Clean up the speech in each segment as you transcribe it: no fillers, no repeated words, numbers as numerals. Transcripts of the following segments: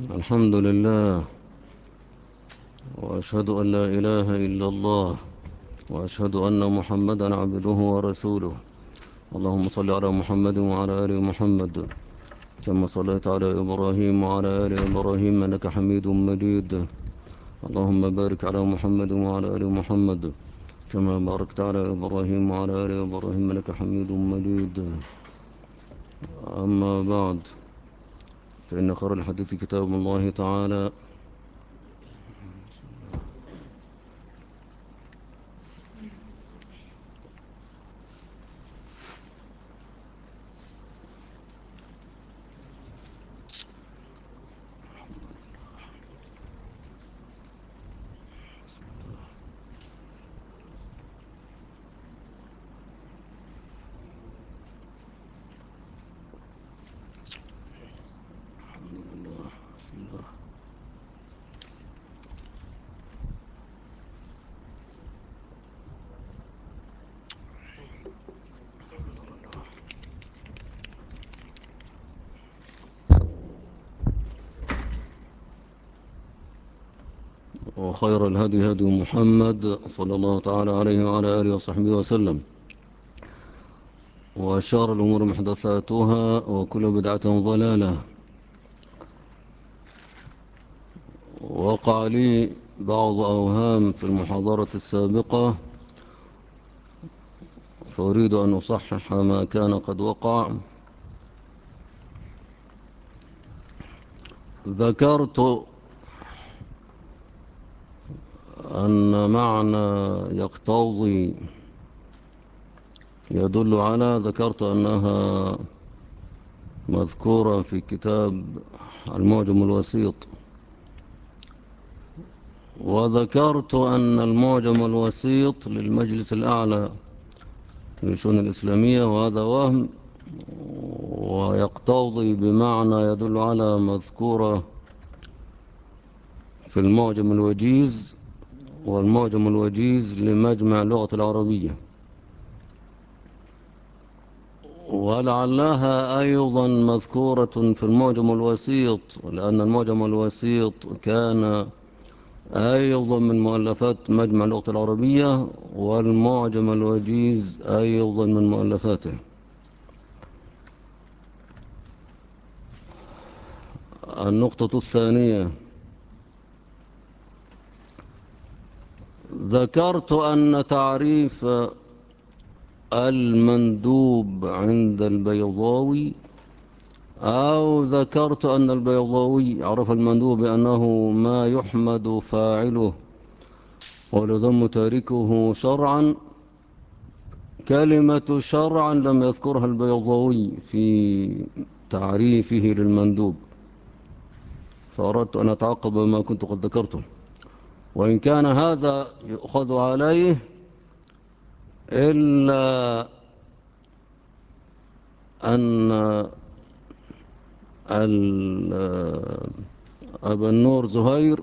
الحمد لله، وأشهد أن لا إله إلا الله، وأشهد أن محمدا عبده ورسوله. اللهم صل على محمد وعلى آل محمد كما صليت على إبراهيم وعلى آل إبراهيم إنك حميد مجيد. اللهم بارك على محمد وعلى آل محمد كما باركت على إبراهيم وعلى آل إبراهيم إنك حميد مجيد. أما بعد، فإن خير الحديث كتاب الله تعالى، وخير الهدي هدي محمد صلى الله تعالى عليه وعلى آله وصحبه وسلم، وشار الأمور محدثاتها، وكل بدعة ضلالة. وقع لي بعض أوهام في المحاضرة السابقة، فأريد أن أصحح ما كان قد وقع. ذكرت أن معنى يقتضي يدل على، ذكرت أنها مذكورة في كتاب المعجم الوسيط، وذكرت أن المعجم الوسيط للمجلس الأعلى للشؤون الإسلامية، وهذا وهم، ويقتضي بمعنى يدل على مذكورة في المعجم الوجيز، والمعجم الوجيز لمجمع اللغة العربية، ولعلها أيضا مذكورة في المعجم الوسيط، لأن المعجم الوسيط كان أيضا من مؤلفات مجمع اللغة العربية، والمعجم الوجيز أيضا من مؤلفاته. النقطة الثانية، ذكرت أن تعريف المندوب عند البيضاوي، أو ذكرت أن البيضاوي عرف المندوب بأنه ما يحمد فاعله ويذم تاركه شرعا. كلمة شرعا لم يذكرها البيضاوي في تعريفه للمندوب، فأردت أن أتعقب ما كنت قد ذكرته، وإن كان هذا يؤخذ عليه، إلا أن أبا النور زهير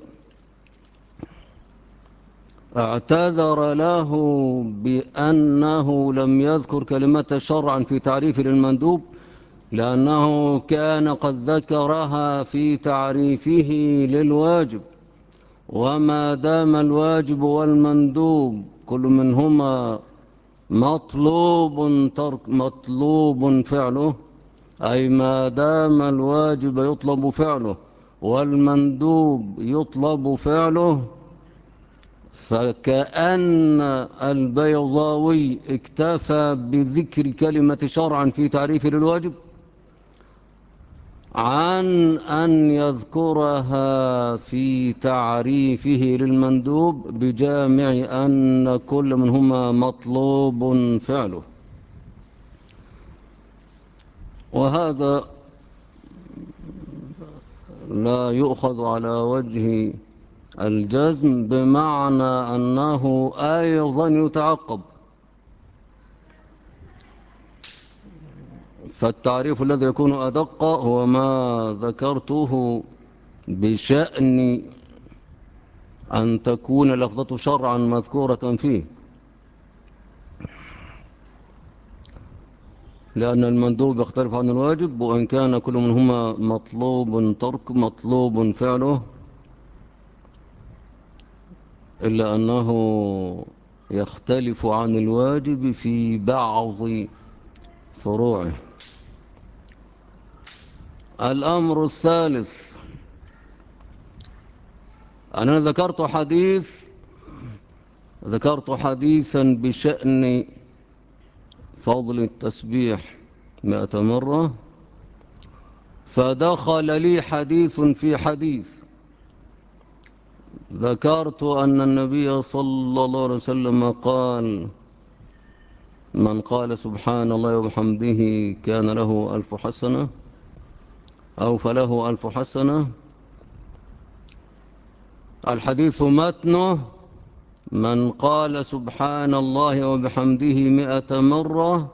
اعتذر له بأنه لم يذكر كلمة شرعا في تعريف للمندوب، لأنه كان قد ذكرها في تعريفه للواجب، وما دام الواجب والمندوب كل منهما مطلوب فعله، أي ما دام الواجب يطلب فعله والمندوب يطلب فعله، فكأن البيضاوي اكتفى بذكر كلمة شرعا في تعريف للواجب عن أن يذكرها في تعريفه للمندوب بجامع أن كل منهما مطلوب فعله. وهذا لا يؤخذ على وجه الجزم، بمعنى أنه أيضا يتعقب. فالتعريف الذي يكون أدق هو ما ذكرته بشأن أن تكون لفظة شرعا مذكورة فيه. لأن المندوب يختلف عن الواجب، وإن كان كل منهما مطلوب ترك مطلوب فعله، إلا أنه يختلف عن الواجب في بعض فروعه. الأمر الثالث، أنا ذكرت حديثا بشأن فضل التسبيح 100 مرة، فدخل لي حديث في حديث. ذكرت أن النبي صلى الله عليه وسلم قال: من قال سبحان الله وبحمده كان له 1000 حسنة، أو فله 1000 حسنة. الحديث متنه: من قال سبحان الله وبحمده 100 مرة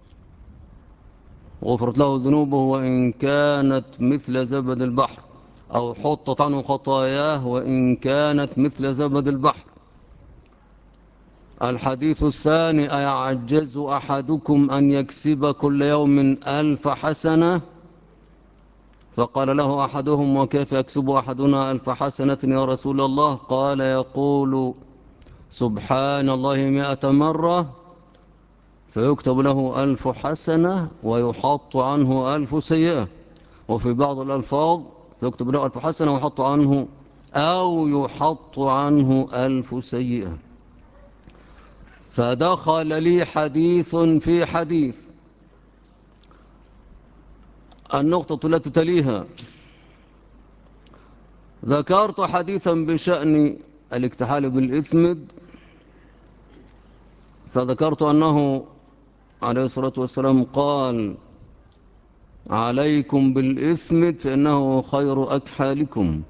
غفرت له ذنوبه وإن كانت مثل زبد البحر، أو حطت عنه خطاياه وإن كانت مثل زبد البحر. الحديث الثاني: أيعجز أحدكم أن يكسب كل يوم 1000 حسنة؟ فقال له أحدهم: وكيف يكسب أحدنا 1000 حسنة يا رسول الله؟ قال: يقول سبحان الله 100 مرة فيكتب له 1000 حسنة ويحط عنه 1000 سيئة. وفي بعض الألفاظ: فيكتب له 1000 حسنة ويحط عنه، أو يحط عنه 1000 سيئة. فدخل لي حديث في حديث. النقطة التي تليها: ذكرت حديثا بشأن الاكتحال بالإثمد، فذكرت أنه عليه الصلاة والسلام قال: عليكم بالإثمد فإنه خير أكحالكم.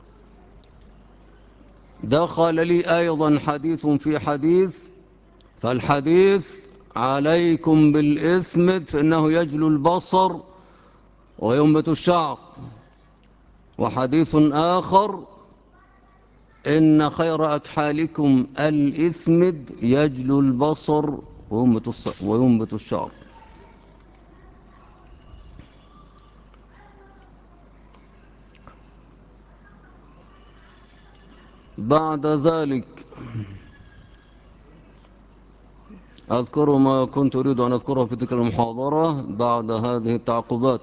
دخل لي أيضا حديث في حديث، فالحديث: عليكم بالإثمد فإنه يجلو البصر وينبت الشعر. وحديث آخر: إن خير أكحالكم الإثمد يجلو البصر وينبت الشعر. بعد ذلك أذكر ما كنت أريد أن أذكره في تلك المحاضرة بعد هذه التعقبات.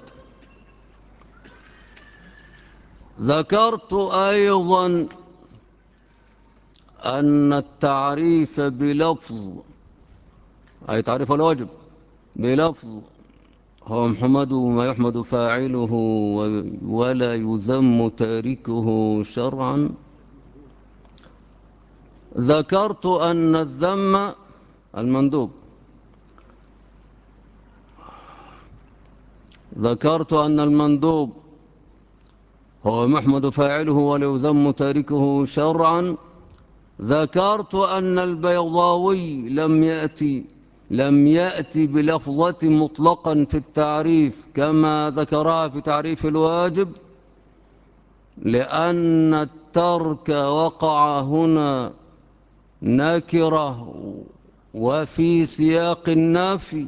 ذكرت أيضا أن التعريف بلفظ، أي تعريف الواجب بلفظ، هو محمد ما يحمد فاعله ولا يذم تاركه شرعا. ذكرت أن الذم المندوب، ذكرت أن المندوب هو محمد فاعله ولا يذم تاركه شرعا. ذكرت أن البيضاوي لم يأتي بلفظة مطلقا في التعريف كما ذكرها في تعريف الواجب، لأن الترك وقع هنا نكرة وفي سياق النفي،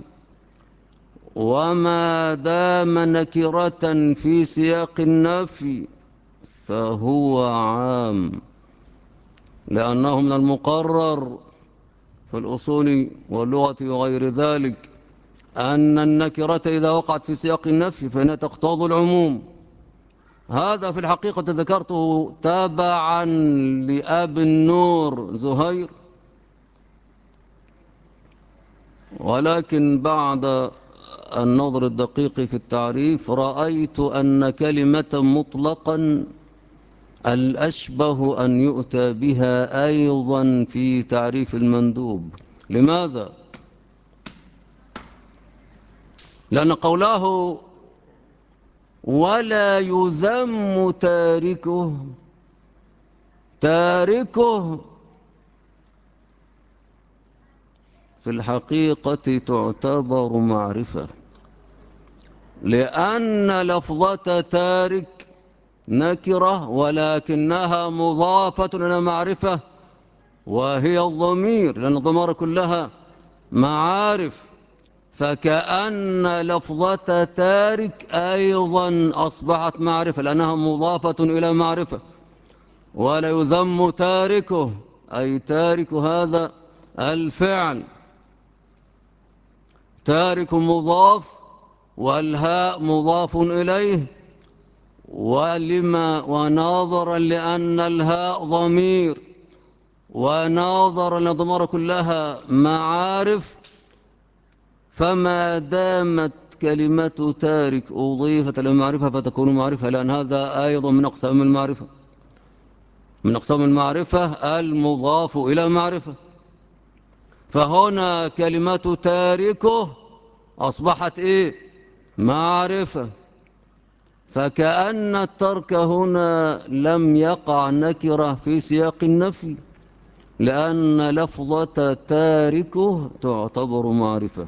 وما دام نكرة في سياق النفي فهو عام، لأنه من المقرر في الأصول واللغة وغير ذلك أن النكرة إذا وقعت في سياق النفي فإنها تقتضي العموم. هذا في الحقيقة ذكرته تابعا لأبي النور زهير، ولكن بعد النظر الدقيق في التعريف رأيت أن كلمة مطلقا الأشبه أن يؤتى بها أيضا في تعريف المندوب. لماذا؟ لأن قوله ولا يذم تاركه في الحقيقة تعتبر معرفة، لأن لفظة تارك نكرة ولكنها مضافة إلى معرفة، وهي الضمير، لأن الضمائر كلها معارف. فكأن لفظة تارك أيضا أصبحت معرفة لأنها مضافة إلى معرفة. ولا يذم تاركه أي تارك هذا الفعل. تارك مضاف والهاء مضاف إليه، وناظرا لأن الهاء ضمير وناظرا للضمائر كلها معارف، فما دامت كلمة تارك أضيفت للمعرفة فتكون معرفة، لأن هذا أيضا من أقسام المعرفة، من أقسام المعرفة المضاف إلى معرفة. فهنا كلمة تاركه أصبحت إيه؟ معرفة. فكأن الترك هنا لم يقع نكرة في سياق النفي، لأن لفظة تاركه تعتبر معرفة.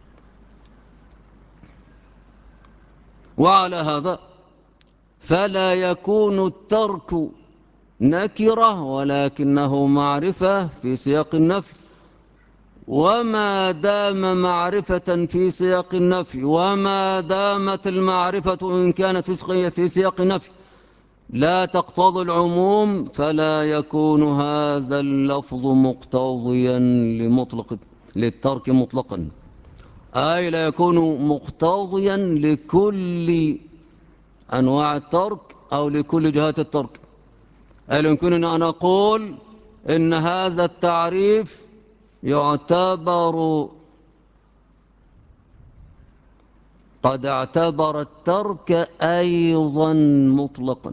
وعلى هذا فلا يكون الترك نكرة ولكنه معرفة في سياق النفي. وما دام معرفة في سياق النفي، وما دامت المعرفة إن كانت في سياق النفي لا تقتضي العموم، فلا يكون هذا اللفظ مقتضيا للترك مطلقا، أي لا يكون مقتضيا لكل أنواع الترك أو لكل جهات الترك. هل يمكنني أن أقول إن هذا التعريف يعتبر قد اعتبر الترك أيضا مطلقا،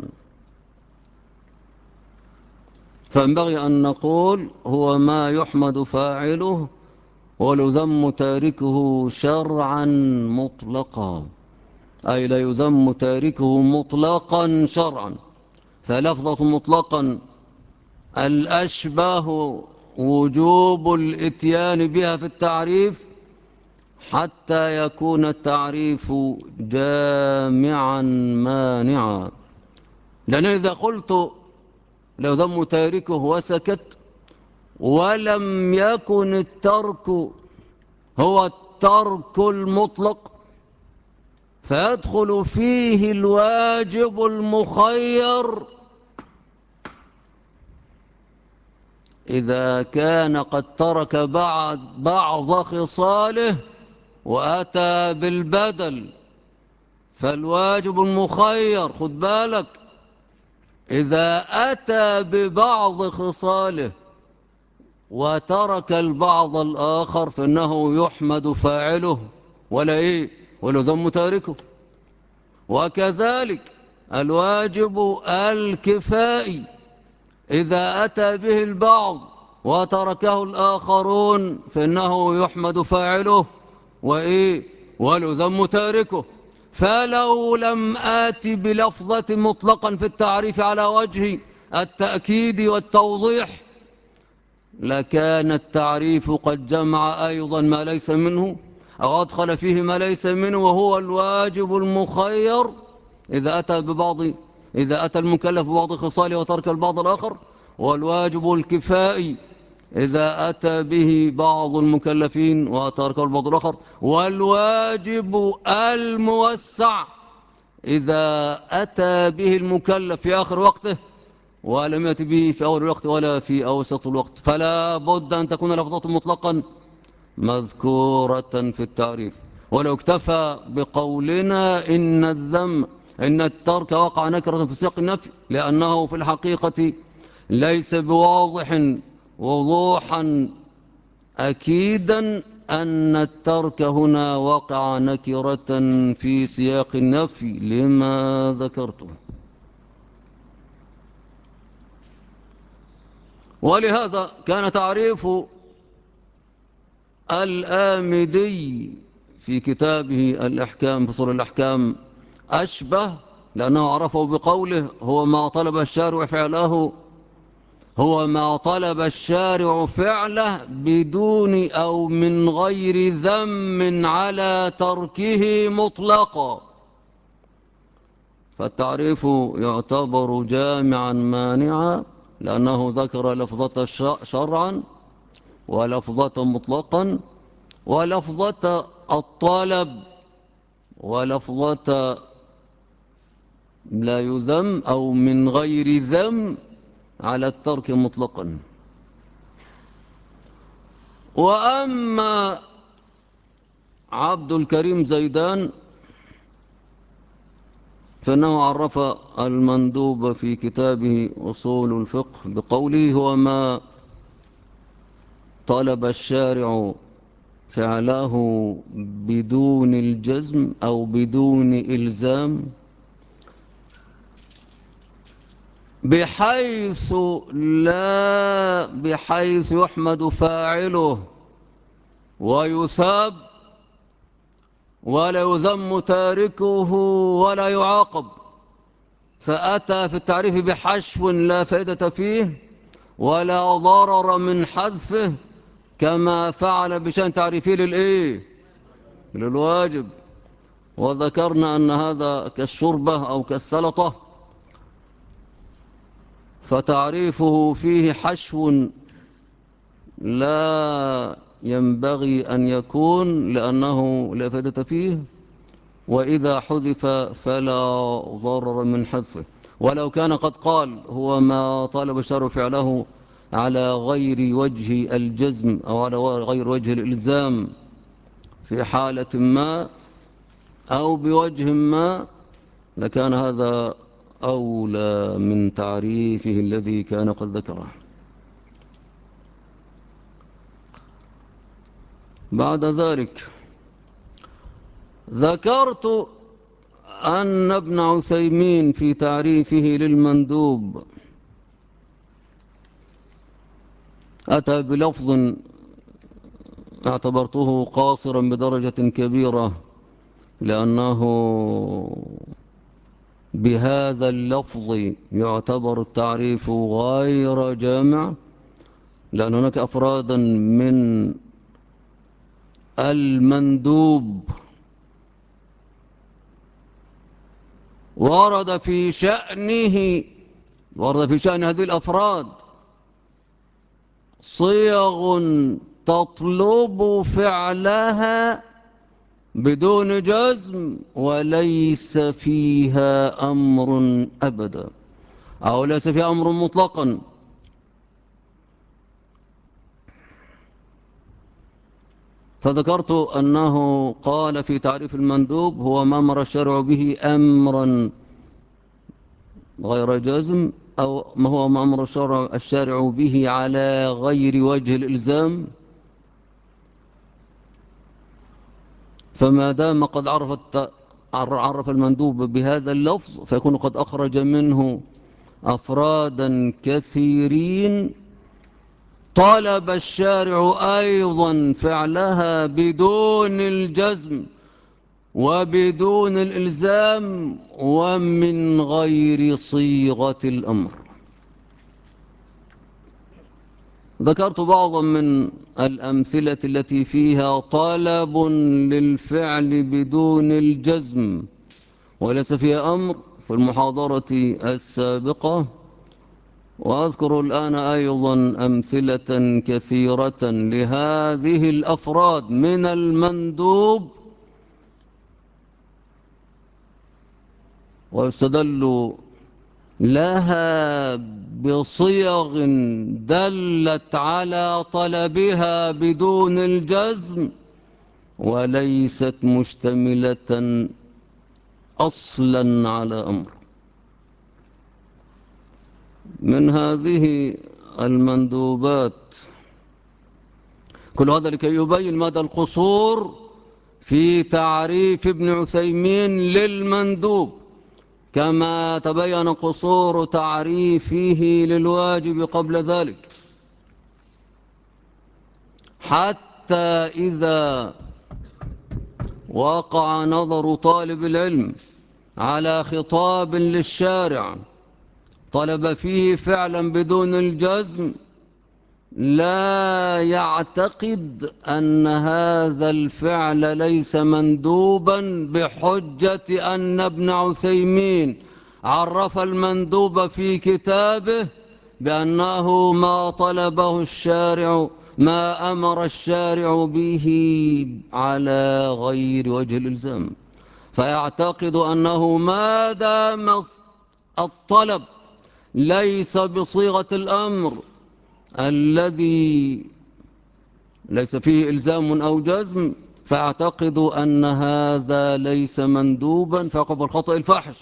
فينبغي أن نقول هو ما يحمد فاعله ويذم تاركه شرعا مطلقا، أي لا يذم تاركه مطلقا شرعا. فلفظة مطلقا الأشبه وجوب الإتيان بها في التعريف حتى يكون التعريف جامعا مانعا. لأن إذا قلت لو ذم تاركه وسكت ولم يكن الترك هو الترك المطلق، فيدخل فيه الواجب المخير إذا كان قد ترك بعض خصاله وأتى بالبدل. فالواجب المخير خد بالك إذا أتى ببعض خصاله وترك البعض الآخر فإنه يحمد فاعله ولا ذم تاركه. وكذلك الواجب الكفائي إذا أتى به البعض وتركه الآخرون فإنه يحمد فاعله ولا ذم تاركه. فلو لم آت بلفظة مطلقا في التعريف على وجه التأكيد والتوضيح لكان التعريف قد جمع أيضا ما ليس منه أو أدخل فيه ما ليس منه، وهو الواجب المخير إذا أتى المكلف ببعض خصاله وترك البعض الآخر، والواجب الكفائي إذا أتى به بعض المكلفين وترك البعض الآخر، والواجب الموسع إذا أتى به المكلف في آخر وقته ولم يأتي به في أول الوقت ولا في أوسط الوقت. فلا بد أن تكون لفظة مطلقا مذكورة في التعريف. ولو اكتفى بقولنا إن الترك وقع نكرة في سياق النفي لأنه في الحقيقة ليس بواضح وضوحا أكيدا أن الترك هنا وقع نكرة في سياق النفي لما ذكرته. ولهذا كان تعريف الآمدي في كتابه الأحكام فصول الأحكام أشبه، لأنه عرفه بقوله هو ما طلب الشارع فعله بدون أو من غير ذم على تركه مطلقا. فالتعريف يعتبر جامعا مانعا لأنه ذكر لفظة شرعا ولفظة مطلقا ولفظة الطلب ولفظة لا يذم أو من غير ذم على الترك مطلقا. وأما عبد الكريم زيدان فإنه عرف المندوب في كتابه أصول الفقه بقوله: هو ما طلب الشارع فعله بدون الجزم أو بدون إلزام، بحيث يحمد فاعله ويثاب ولا يذم تاركه ولا يعاقب. فأتى في التعريف بحشو لا فائدة فيه ولا ضرر من حذفه، كما فعل بشأن تعريفه للواجب. وذكرنا أن هذا كالشربة أو كالسلطة، فتعريفه فيه حشو لا ينبغي أن يكون لأنه لا فائدة فيه، وإذا حذف فلا ضرر من حذفه. ولو كان قد قال هو ما طالب الشرع فعله على غير وجه الجزم أو على غير وجه الإلزام في حالة ما أو بوجه ما، لكان هذا أولى من تعريفه الذي كان قد ذكره. بعد ذلك ذكرت أن ابن عثيمين في تعريفه للمندوب أتى بلفظ اعتبرته قاصرا بدرجة كبيرة، لأنه بهذا اللفظ يعتبر التعريف غير جامع، لأن هناك أفرادا من المندوب ورد في شأن هذه الأفراد صيغ تطلب فعلها بدون جزم وليس فيها أمر أبدا، أو ليس فيها أمر مطلقا. فذكرت أنه قال في تعريف المندوب: هو ما أمر الشرع به أمرا غير جازم، أو ما هو ما أمر الشارع به على غير وجه الإلزام. فما دام قد عرف المندوب بهذا اللفظ فيكون قد أخرج منه أفرادا كثيرين طالب الشارع أيضا فعلها بدون الجزم وبدون الإلزام ومن غير صيغة الأمر. ذكرت بعضا من الأمثلة التي فيها طلب للفعل بدون الجزم وليس فيها أمر في المحاضرة السابقة، وأذكر الآن أيضا أمثلة كثيرة لهذه الأفراد من المندوب، ويستدل لها بصيغ دلت على طلبها بدون الجزم وليست مشتملة أصلا على أمر. من هذه المندوبات كل هذا لكي يبين مدى القصور في تعريف ابن عثيمين للمندوب، كما تبين قصور تعريفه للواجب قبل ذلك، حتى إذا وقع نظر طالب العلم على خطاب للشارع طلب فيه فعلا بدون الجزم لا يعتقد أن هذا الفعل ليس مندوبا بحجة أن ابن عثيمين عرف المندوب في كتابه بأنه ما طلبه الشارع ما أمر الشارع به على غير وجه الإلزام، فيعتقد أنه ما دام الطلب ليس بصيغة الأمر الذي ليس فيه إلزام أو جزم، فاعتقد أن هذا ليس مندوبا فيقع بالخطأ الفاحش.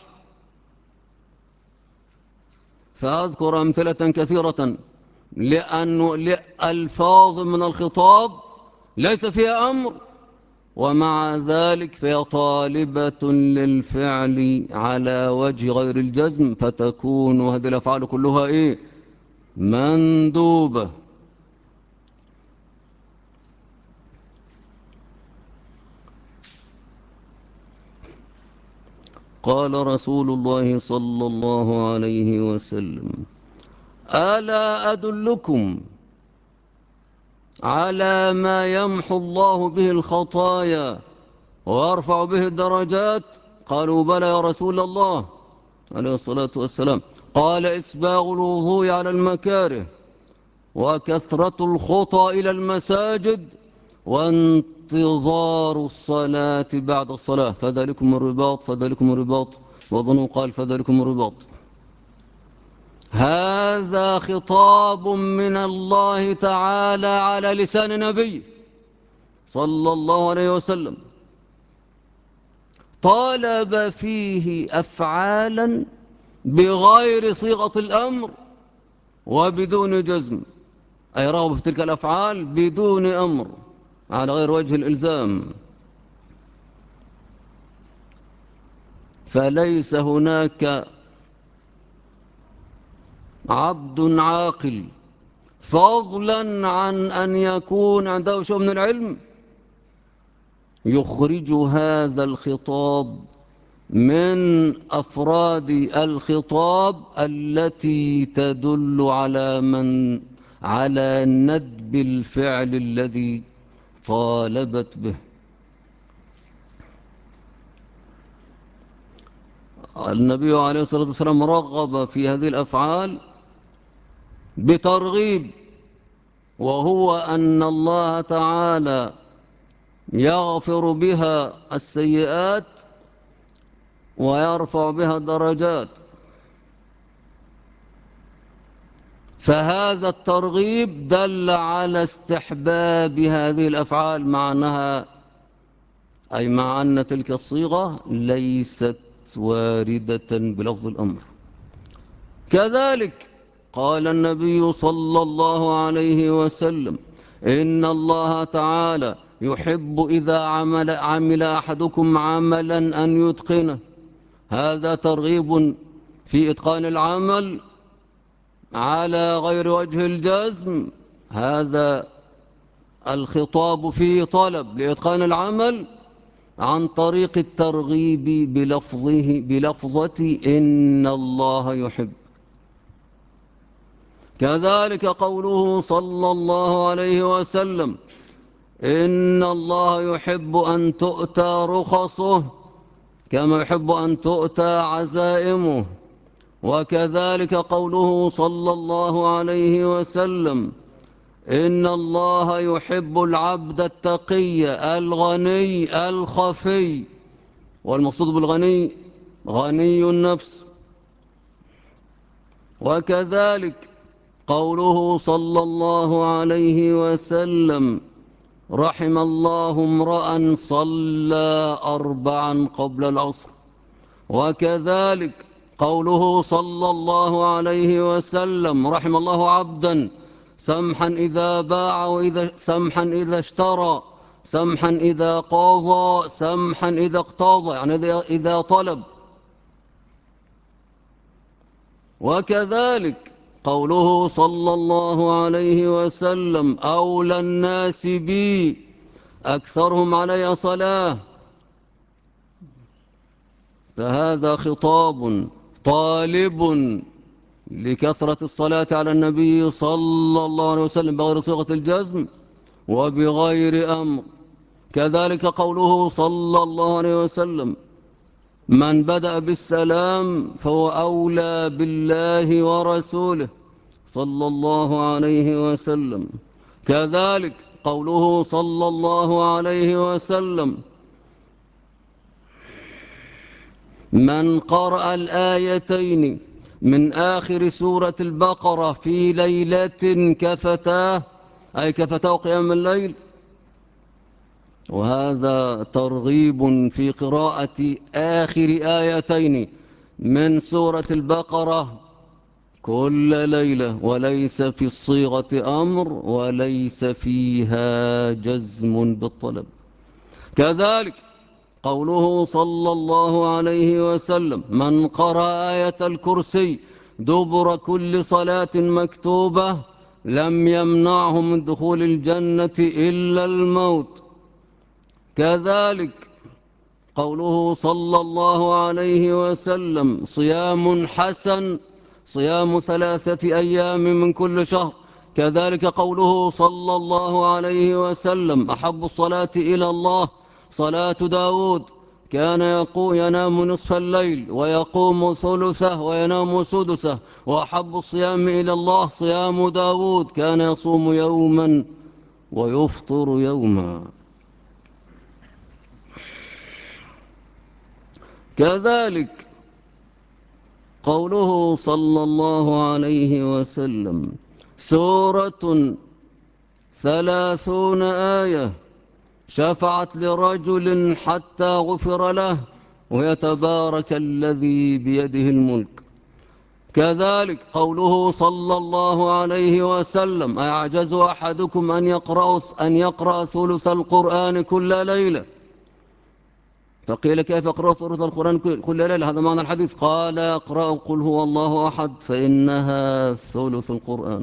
فأذكر أمثلة كثيرة لأن الألفاظ من الخطاب ليس فيها أمر، ومع ذلك فهي طالبة للفعل على وجه غير الجزم، فتكون هذه الأفعال كلها إيه؟ مندوبة. قال رسول الله صلى الله عليه وسلم: ألا أدلكم على ما يمحو الله به الخطايا ويرفع به الدرجات؟ قالوا بلى يا رسول الله عليه الصلاة والسلام. قال: إسباغ الوضوء على المكاره، وكثرة الخطى إلى المساجد، وانتظار الصلاة بعد الصلاة، فذلكم الرباط فذلكم الرباط. وظنوا قال: فذلكم الرباط. هذا خطاب من الله تعالى على لسان نبيه صلى الله عليه وسلم، طالب فيه أفعالا بغير صيغة الأمر وبدون جزم، أي رغب في تلك الأفعال بدون أمر على غير وجه الإلزام. فليس هناك عبد عاقل فضلا عن أن يكون عنده شيء من العلم يخرج هذا الخطاب من أفراد الخطاب التي تدل على ندب الفعل الذي طالبت به. النبي عليه الصلاة والسلام رغب في هذه الأفعال بترغيب، وهو أن الله تعالى يغفر بها السيئات ويرفع بها الدرجات. فهذا الترغيب دل على استحباب هذه الأفعال، مع أن تلك الصيغة ليست واردة بلفظ الأمر. كذلك قال النبي صلى الله عليه وسلم: إن الله تعالى يحب إذا عمل أحدكم عملا أن يتقنه. هذا ترغيب في إتقان العمل على غير وجه الجزم. هذا الخطاب فيه طلب لإتقان العمل عن طريق الترغيب بلفظة إن الله يحب. كذلك قوله صلى الله عليه وسلم: إن الله يحب أن تؤتى رخصه كما يحب أن تؤتى عزائمه. وكذلك قوله صلى الله عليه وسلم: إن الله يحب العبد التقي الغني الخفي. والمقصود بالغني غني النفس. وكذلك قوله صلى الله عليه وسلم: رحم الله امرأ صلى 4 قبل العصر. وكذلك قوله صلى الله عليه وسلم: رحم الله عبدا سمحا إذا باع سمحا إذا اشترى، سمحا إذا قاضى، سمحا إذا اقتاضى، يعني إذا طلب. وكذلك قوله صلى الله عليه وسلم: أولى الناس بي أكثرهم علي صلاة. فهذا خطاب طالب لكثرة الصلاة على النبي صلى الله عليه وسلم بغير صيغة الجزم وبغير أمر. كذلك قوله صلى الله عليه وسلم: من بدأ بالسلام فهو أولى بالله ورسوله صلى الله عليه وسلم. كذلك قوله صلى الله عليه وسلم: من قرأ الآيتين من آخر سورة البقرة في ليلة كفتاه، أي كفتاه قيام الليل. وهذا ترغيب في قراءة آخر آيتين من سورة البقرة كل ليلة، وليس في الصيغة أمر وليس فيها جزم بالطلب. كذلك قوله صلى الله عليه وسلم: من قرأ آية الكرسي دبر كل صلاة مكتوبة لم يمنعه من دخول الجنة إلا الموت. كذلك قوله صلى الله عليه وسلم: صيام حسن صيام 3 أيام من كل شهر. كذلك قوله صلى الله عليه وسلم: أحب الصلاة إلى الله صلاة داود كان ينام نصف الليل ويقوم ثلثه وينام سدسه، وأحب الصيام إلى الله صيام داود كان يصوم يوما ويفطر يوما. كذلك قوله صلى الله عليه وسلم: سورة 30 آية شفعت لرجل حتى غفر له ويتبارك الذي بيده الملك. كذلك قوله صلى الله عليه وسلم: أيعجز أحدكم أن يقرأ ثلث القرآن كل ليلة؟ فقيل: كيف يقرأ ثلث القرآن كل ليلة؟ هذا معنى الحديث. قال: اقرأ قل هو الله أحد فإنها ثلث القرآن.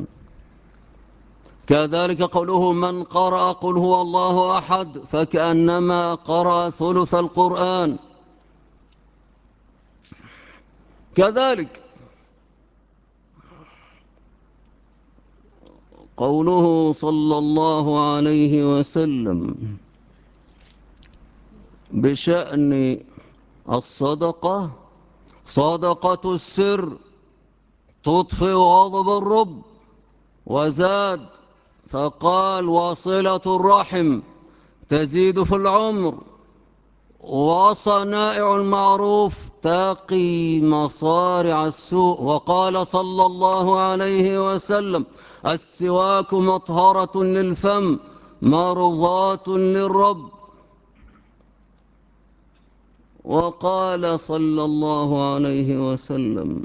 كذلك قوله: من قرأ قل هو الله أحد فكأنما قرأ ثلث القرآن. كذلك قوله صلى الله عليه وسلم بشأن الصدقة: صدقة السر تطفئ غضب الرب. وزاد فقال: وصلة الرحم تزيد في العمر، وصنائع المعروف تقي مصارع السوء. وقال صلى الله عليه وسلم: السواك مطهرة للفم مرضاة للرب. وقال صلى الله عليه وسلم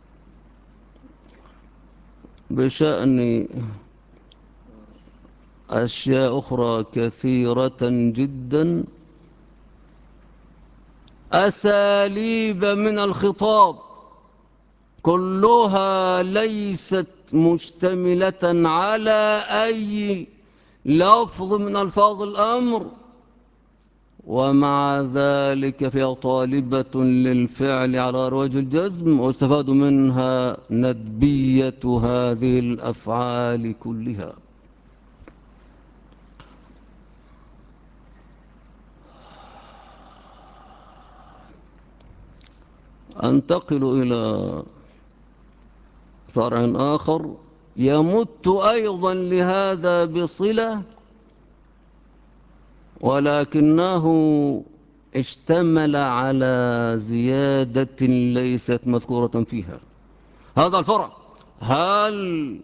بشأن أشياء أخرى كثيرة جدا: أساليب من الخطاب كلها ليست مشتملة على أي لفظ من ألفاظ الأمر، ومع ذلك فهي طالبة للفعل على وجه الجزم، واستفاد منها ندبية هذه الأفعال كلها. أنتقل إلى فرع آخر يمت أيضا لهذا بصلة، ولكنه اشتمل على زيادة ليست مذكورة فيها. هذا الفرع: هل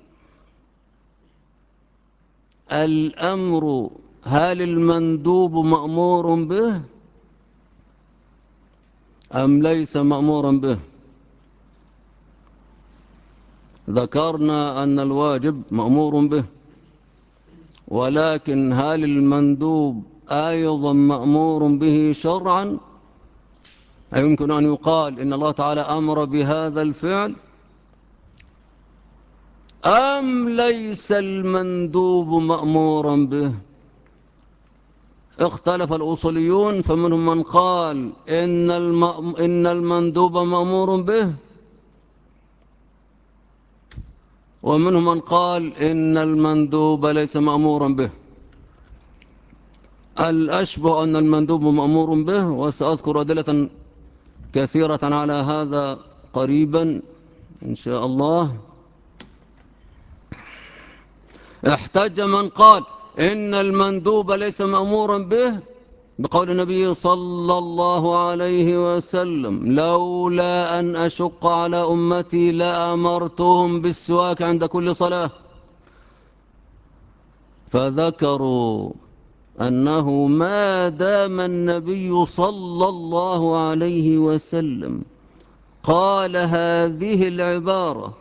المندوب مأمور به أم ليس مأمورا به؟ ذكرنا أن الواجب مأمور به، ولكن هل المندوب أيضا مأمور به شرعا؟ يمكن أن يقال إن الله تعالى أمر بهذا الفعل، أم ليس المندوب مأمورا به؟ اختلف الأصوليون، فمنهم من قال إن المندوب مأمور به، ومنهم من قال إن المندوب ليس مأمورا به. الأشبه أن المندوب مأمور به، وسأذكر أدلة كثيرة على هذا قريبا إن شاء الله. احتج من قال إن المندوب ليس مأمورا به بقول النبي صلى الله عليه وسلم لولا أن أشق على أمتي لأمرتهم بالسواك عند كل صلاة. فذكروا أنه ما دام النبي صلى الله عليه وسلم قال هذه العبارة،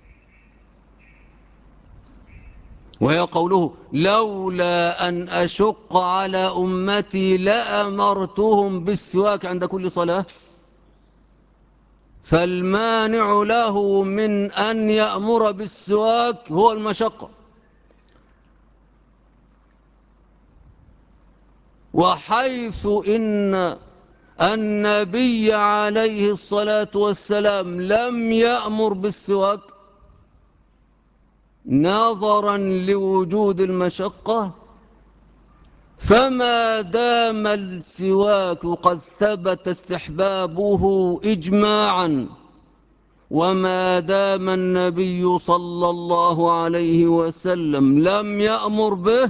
وهي قوله لولا أن أشق على أمتي لأمرتهم بالسواك عند كل صلاة، فالمانع له من أن يأمر بالسواك هو المشقة. وحيث إن النبي عليه الصلاة والسلام لم يأمر بالسواك نظرا لوجود المشقة، فما دام السواك قد ثبت استحبابه إجماعا، وما دام النبي صلى الله عليه وسلم لم يأمر به،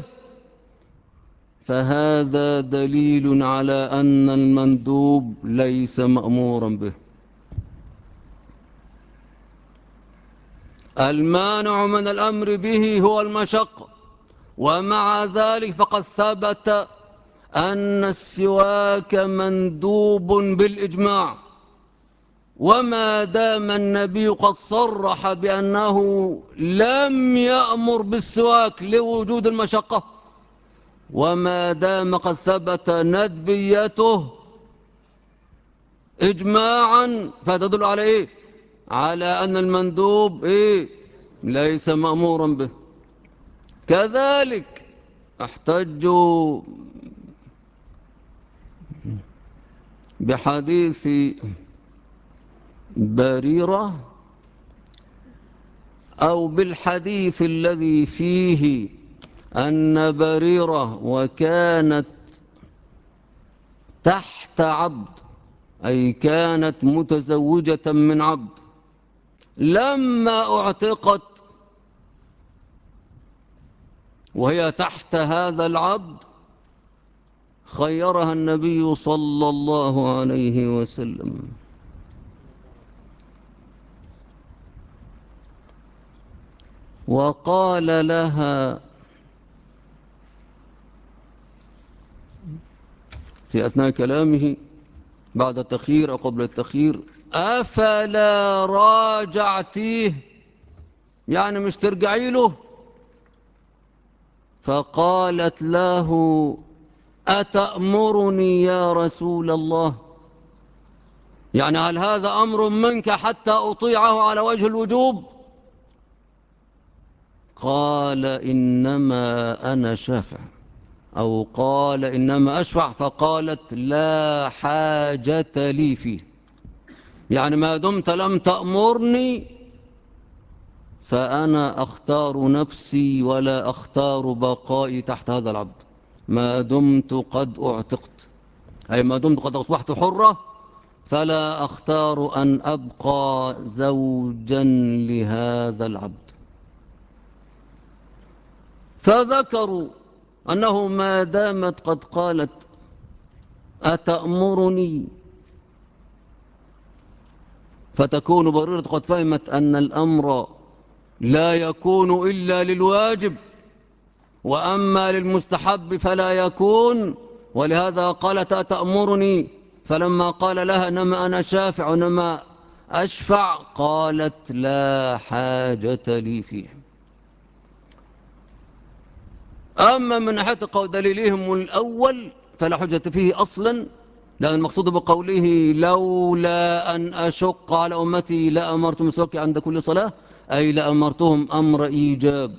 فهذا دليل على أن المندوب ليس مأمورا به. المانع من الأمر به هو المشقة، ومع ذلك فقد ثبت أن السواك مندوب بالإجماع، وما دام النبي قد صرح بأنه لم يأمر بالسواك لوجود المشقة، وما دام قد ثبت ندبيته إجماعا، فتدل على إيه؟ على أن المندوب إيه؟ ليس مأمورا به. كذلك احتجوا بحديث بريرة أو بالحديث الذي فيه أن بريرة وكانت تحت عبد، أي كانت متزوجة من عبد، لما اعتقت وهي تحت هذا العبد خيرها النبي صلى الله عليه وسلم، وقال لها في أثناء كلامه بعد التخيير أو قبل التخيير أفلا راجعتيه، يعني مش ترجعي له؟ فقالت له أتأمرني يا رسول الله؟ يعني هل هذا أمر منك حتى أطيعه على وجه الوجوب؟ قال إنما أنا شافع، أو قال إنما أشفع، فقالت لا حاجة لي فيه، يعني ما دمت لم تأمرني فأنا أختار نفسي ولا أختار بقائي تحت هذا العبد ما دمت قد أعتقت، أي ما دمت قد أصبحت حرة فلا أختار أن أبقى زوجا لهذا العبد. فذكروا أنه ما دامت قد قالت أتأمرني، فتكون بريرة قد فهمت أن الأمر لا يكون إلا للواجب، وأما للمستحب فلا يكون، ولهذا قالت أتأمرني، فلما قال لها إنما أنا شافع وإنما أشفع قالت لا حاجة لي فيه. أما من ناحية دليلهم الأول فلا حجة فيه أصلا، لأن المقصود بقوله لولا أن أشق على أمتي لأمرتهم بالسواك عند كل صلاة، أي لأمرتهم أمر إيجاب،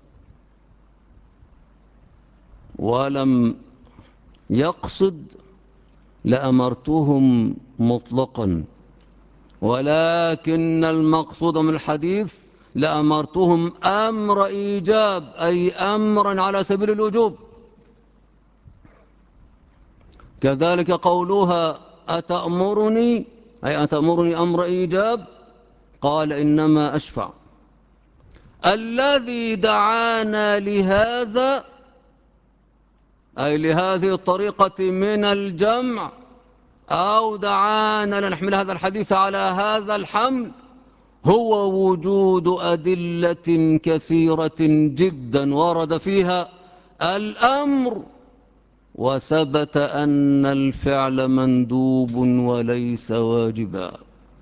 ولم يقصد لأمرتهم مطلقا، ولكن المقصود من الحديث لأمرتهم أمر إيجاب، أي أمرا على سبيل الوجوب. كذلك قولها أتأمرني، أي أتأمرني أمر إيجاب، قال إنما أشفع، الذي دعانا لهذا، أي لهذه الطريقة من الجمع، أو دعانا لنحمل هذا الحديث على هذا الحمل، هو وجود أدلة كثيرة جدا ورد فيها الأمر، وثبت أن الفعل مندوب وليس واجبا،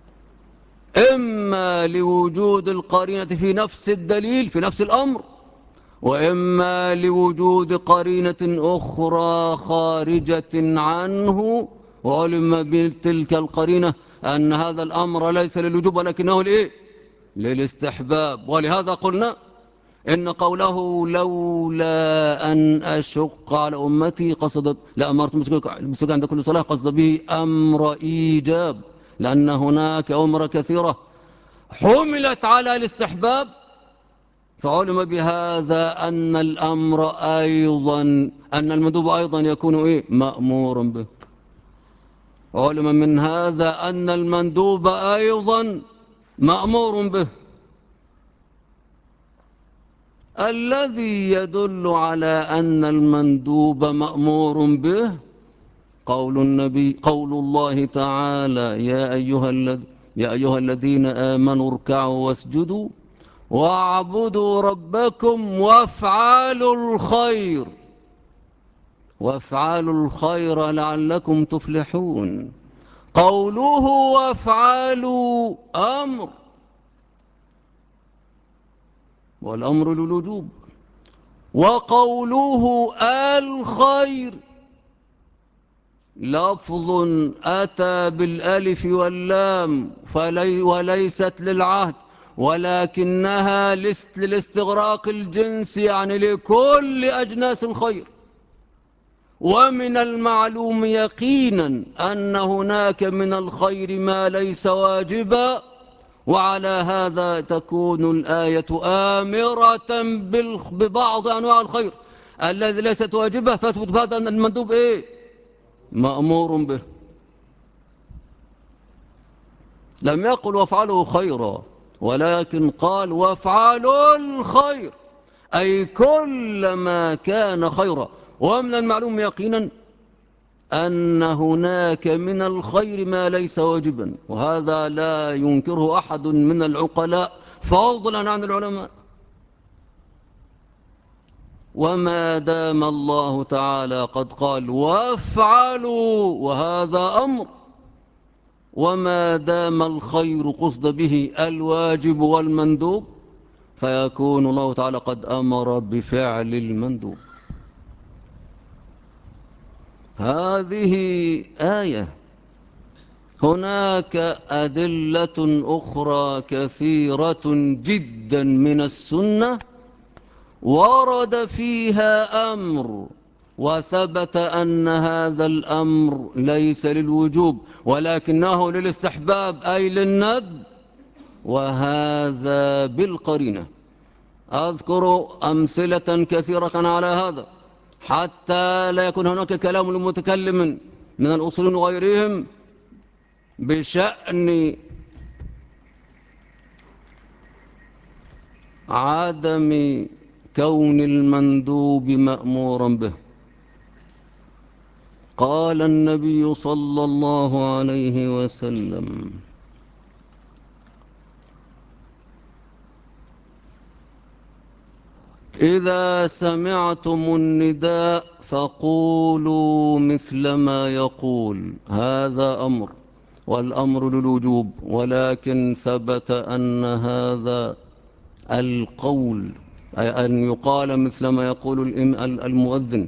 إما لوجود القرينة في نفس الدليل في نفس الأمر، وإما لوجود قرينة أخرى خارجة عنه، وعلم بتلك القرينة أن هذا الأمر ليس للوجوب ولكنه للاستحباب. ولهذا قلنا إن قوله لولا أن أشق على أمتي قصد لأمرت بالسكوت عند كل صلاة، قصد به أمر إيجاب، لأن هناك أمر كثيرة حملت على الاستحباب، فعلم بهذا أن الأمر أيضا، أن المندوب أيضا يكون مأمور به. علم من هذا أن المندوب أيضا مأمور به. الذي يدل على أن المندوب مأمور به قول الله تعالى يا أيها الذين آمنوا اركعوا واسجدوا واعبدوا ربكم وافعلوا الخير لعلكم تفلحون. قوله وافعلوا أمر، والأمر للوجوب، وقوله الخير لفظ أتى بالألف واللام وليست للعهد، ولكنها للاستغراق الجنس، يعني لكل أجناس الخير. ومن المعلوم يقينا أن هناك من الخير ما ليس واجبا، وعلى هذا تكون الآية آمرة ببعض أنواع الخير الذي ليست واجبة، فاثبت بهذا أن المندوب مأمور به. لم يقل وافعلوا خيرا، ولكن قال وافعلوا الخير، أي كل ما كان خيرا. ومن المعلوم يقينا أن هناك من الخير ما ليس واجبا، وهذا لا ينكره أحد من العقلاء فضلا عن العلماء. وما دام الله تعالى قد قال وافعلوا وهذا أمر، وما دام الخير قصد به الواجب والمندوب، فيكون الله تعالى قد أمر بفعل المندوب. هذه آية. هناك أدلة أخرى كثيرة جدا من السنة ورد فيها أمر، وثبت أن هذا الأمر ليس للوجوب ولكنه للاستحباب أي للندب، وهذا بالقرينة. أذكر أمثلة كثيرة على هذا حتى لا يكون هناك كلام لمتكلم من الأصولين وغيرهم بشأن عدم كون المندوب مأمورا به. قال النبي صلى الله عليه وسلم إذا سمعتم النداء فقولوا مثل ما يقول. هذا أمر، والأمر للوجوب، ولكن ثبت أن هذا القول أي أن يقال مثل ما يقول المؤذن،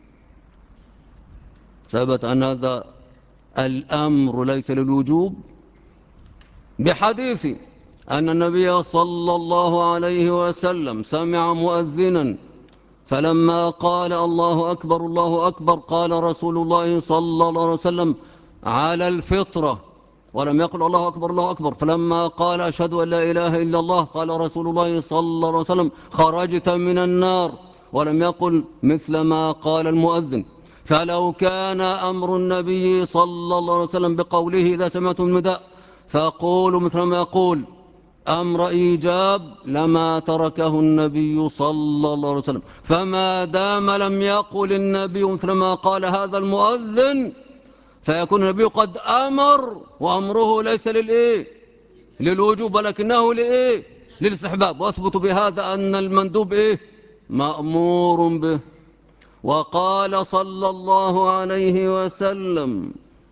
ثبت أن هذا الأمر ليس للوجوب بحديث أن النبي صلى الله عليه وسلم سمع مؤذنا فلما قال الله أكبر الله أكبر قال رسول الله صلى الله عليه وسلم على الفطرة، ولم يقل الله أكبر الله أكبر. فلما قال أشهد أن لا إله إلا الله قال رسول الله صلى الله عليه وسلم خرجت من النار، ولم يقل مثل ما قال المؤذن. فلو كان أمر النبي صلى الله عليه وسلم بقوله إذا سمعتم النداء فقولوا مثل ما يقول، أمر إيجاب لما تركه النبي صلى الله عليه وسلم. فما دام لم يقل النبي مثل ما قال هذا المؤذن فيكون النبي قد أمر، وأمره ليس للإيه؟ للوجوب، ولكنه لإيه؟ للاستحباب. وأثبت بهذا أن المندوب إيه؟ مأمور به. وقال صلى الله عليه وسلم: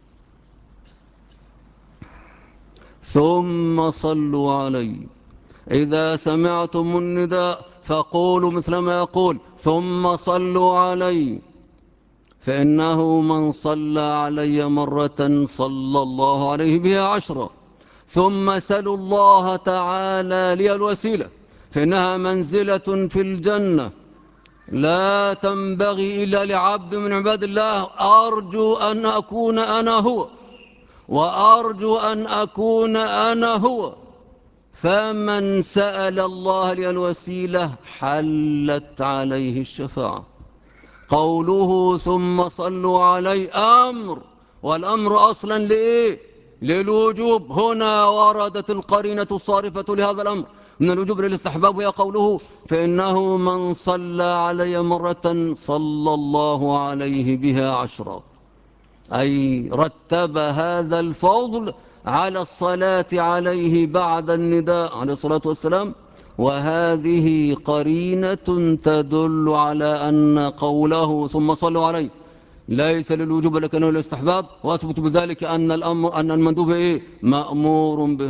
ثم صلوا علي إذا سمعتم النداء فقولوا مثل ما يقول ثم صلوا علي، فإنه من صلى علي مرة صلى الله عليه بها 10. ثم سلوا الله تعالى لي الوسيلة فإنها منزلة في الجنة لا تنبغي إلا لعبد من عباد الله، أرجو أن أكون أنا هو، وأرجو أن أكون أنا هو. فمن سأل الله لي الوسيلة حلت عليه الشفاعة. قوله ثم صلوا علي أمر، والأمر أصلا لإيه؟ للوجوب. هنا وردت القرينة الصارفة لهذا الأمر من الوجوب للاستحباب، وهي قوله فإنه من صلى علي مرة صلى الله عليه بها 10، أي رتب هذا الفضل على الصلاة عليه بعد النداء عليه الصلاة والسلام. وهذه قرينة تدل على أن قوله ثم صلوا عليه ليس للوجوب لكنه للاستحباب، وأثبت بذلك أن الأمر أن المندوب إيه؟ مأمور به.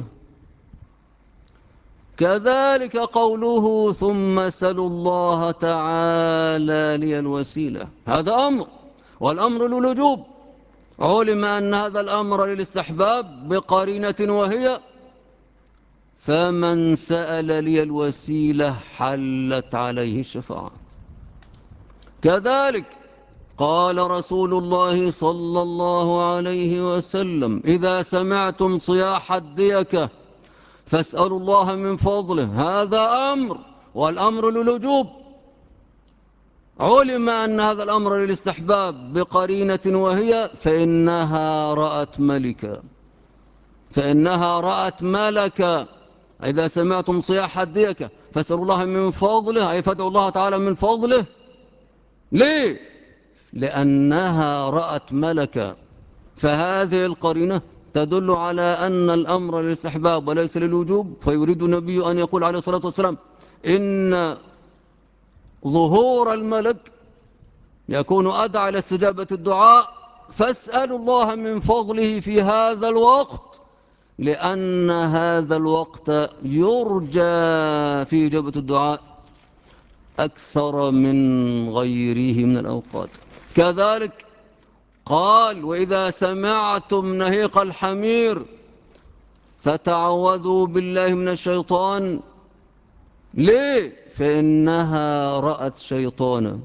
كذلك قوله ثم سلوا الله تعالى لي الوسيلة، هذا أمر، والأمر للوجوب. علم أن هذا الأمر للاستحباب بقرينة، وهي فمن سأل لي الوسيلة حلت عليه الشفاعة. كذلك قال رسول الله صلى الله عليه وسلم: إذا سمعتم صياح الديكة فاسألوا الله من فضله، هذا أمر، والأمر للوجوب. علم أن هذا الأمر للاستحباب بقرينة، وهي فإنها رأت ملكا، فإنها رأت ملكا. إذا سمعتم صياح الديكة فاسألوا الله من فضله، أي فادعوا الله تعالى من فضله. ليه؟ لأنها رأت ملكا. فهذه القرينة تدل على أن الأمر للاستحباب وليس للوجوب. فيريد النبي أن يقول عليه الصلاة والسلام إن ظهور الملك يكون أدعى لاستجابة الدعاء، فاسألوا الله من فضله في هذا الوقت، لأن هذا الوقت يرجى في إجابة الدعاء أكثر من غيره من الأوقات. كذلك قال: وإذا سمعتم نهيق الحمير فتعوذوا بالله من الشيطان. ليه؟ فإنها رأت شيطانا.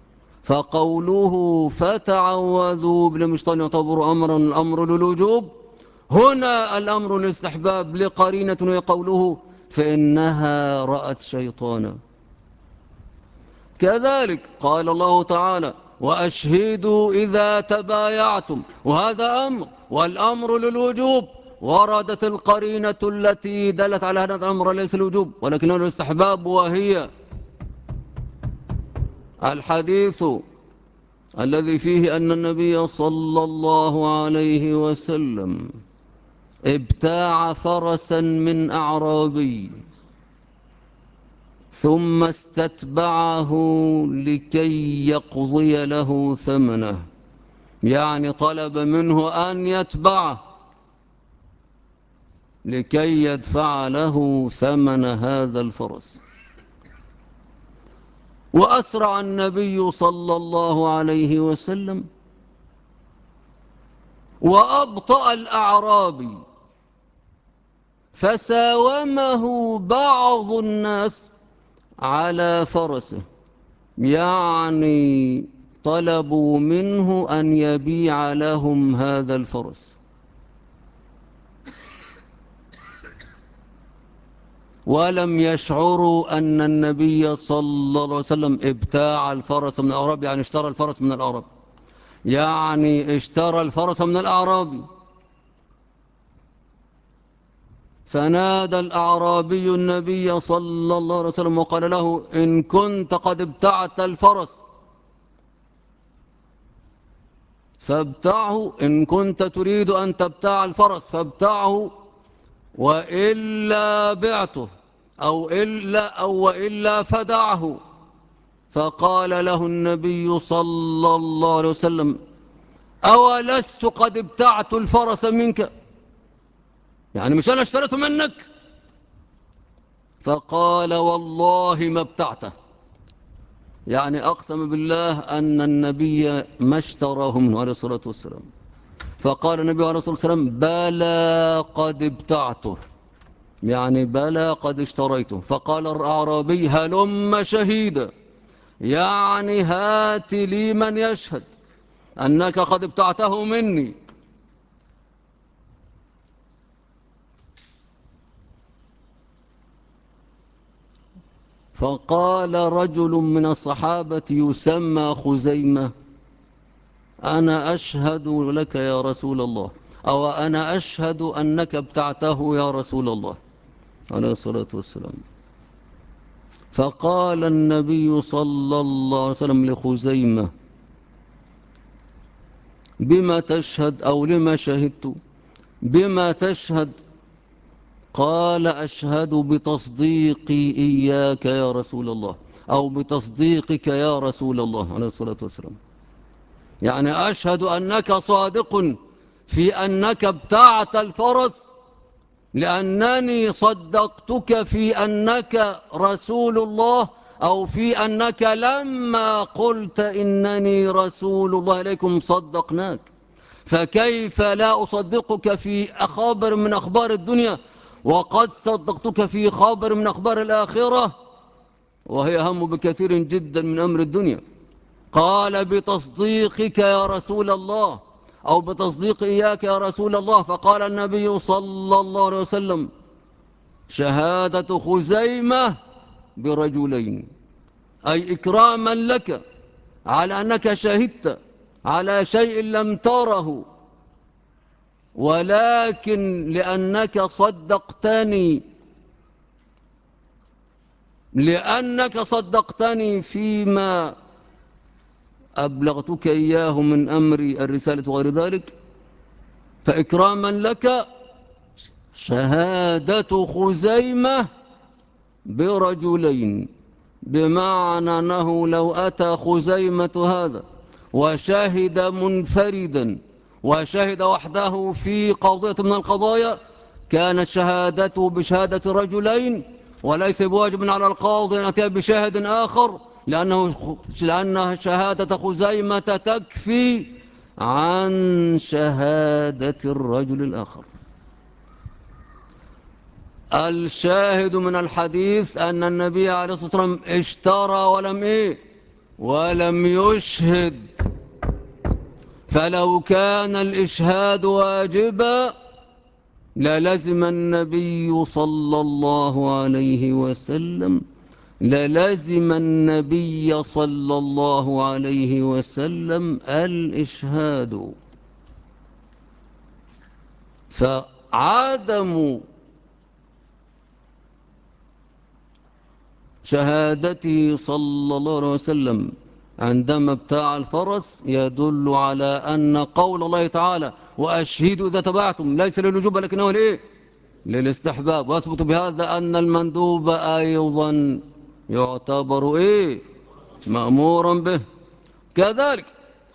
فقوله فتعوذوا بالله من الشيطان يعتبر أمرا، الأمر للوجوب. هنا الأمر للاستحباب لقرينة، وهي قوله فإنها رأت شيطانا. كذلك قال الله تعالى: وأشهدوا إذا تبايعتم، وهذا أمر، والأمر للوجوب. وردت القرينة التي دلت على هذا الأمر ليس الوجوب ولكنه الاستحباب، وهي الحديث الذي فيه أن النبي صلى الله عليه وسلم ابتاع فرسا من أعرابي ثم استتبعه لكي يقضي له ثمنه، يعني طلب منه أن يتبعه لكي يدفع له ثمن هذا الفرس. وأسرع النبي صلى الله عليه وسلم وأبطأ الأعرابي، فساومه بعض الناس على فرسه، يعني طلبوا منه أن يبيع لهم هذا الفرس، ولم يشعروا أن النبي صلى الله عليه وسلم ابتاع الفرس من الأعراب، يعني اشترى الفرس من الأعراب، يعني اشترى الفرس من الأعراب. فنادى الأعرابي النبي صلى الله عليه وسلم وقال له: إن كنت قد ابتعت الفرس فابتعه، إن كنت تريد أن تبتاع الفرس فابتعه، وإلا بعته، وإلا فدعه. فقال له النبي صلى الله عليه وسلم: أولست قد ابتعت الفرس منك؟ يعني مش أنا اشتريته منك؟ فقال: والله ما ابتعته. يعني أقسم بالله أن النبي ما اشتراه منه عليه الصلاة والسلام. فقال النبي عليه الصلاة والسلام: بلى قد ابتعته، يعني بلى قد اشتريته. فقال الأعرابي: هلم شهيدا، يعني هات لي من يشهد أنك قد ابتعته مني. فقال رجل من الصحابة يسمى خزيمة: أنا أشهد لك يا رسول الله، أو أنا أشهد أنك ابتعته يا رسول الله عليه الصلاة والسلام. فقال النبي صلى الله عليه وسلم لخزيمة: بما تشهد أو لما شهدت؟ بما تشهد؟ قال: أشهد بتصديقي إياك يا رسول الله، أو بتصديقك يا رسول الله عليه الصلاة والسلام. يعني أشهد أنك صادق في أنك ابتعت الفرس، لأنني صدقتك في أنك رسول الله، أو في أنك لما قلت إنني رسول الله إليكم صدقناك. فكيف لا أصدقك في خبر من أخبار الدنيا وقد صدقتك في خبر من أخبار الآخرة، وهي أهم بكثير جدا من أمر الدنيا. قال: بتصديقك يا رسول الله، أو بتصديق إياك يا رسول الله. فقال النبي صلى الله عليه وسلم: شهادة خزيمة برجلين، أي إكراما لك على أنك شهدت على شيء لم تره، ولكن لأنك صدقتني فيما أبلغتك إياه من أمر الرسالة وغير ذلك، فإكراما لك شهادة خزيمة برجلين. بمعنى أنه لو أتى خزيمة هذا وشهد منفردا وشهد وحده في قضية من القضايا، كانت شهادته بشهادة رجلين، وليس بواجب على القاضي أن يأتي بشاهد آخر، لأن شهادة خزيمة تكفي عن شهادة الرجل الآخر. الشاهد من الحديث أن النبي عليه الصلاة والسلام اشترى ولم يشهد. فلو كان الإشهاد واجبا للزم النبي صلى الله عليه وسلم الإشهاد. فعدم شهادته صلى الله عليه وسلم عندما ابتاع الفرس يدل على أن قول الله تعالى: وأشهدوا إذا تبعتم، ليس للوجوب لكنه للاستحباب. واثبت بهذا أن المندوب أيضا يعتبر مأمورا به. كذلك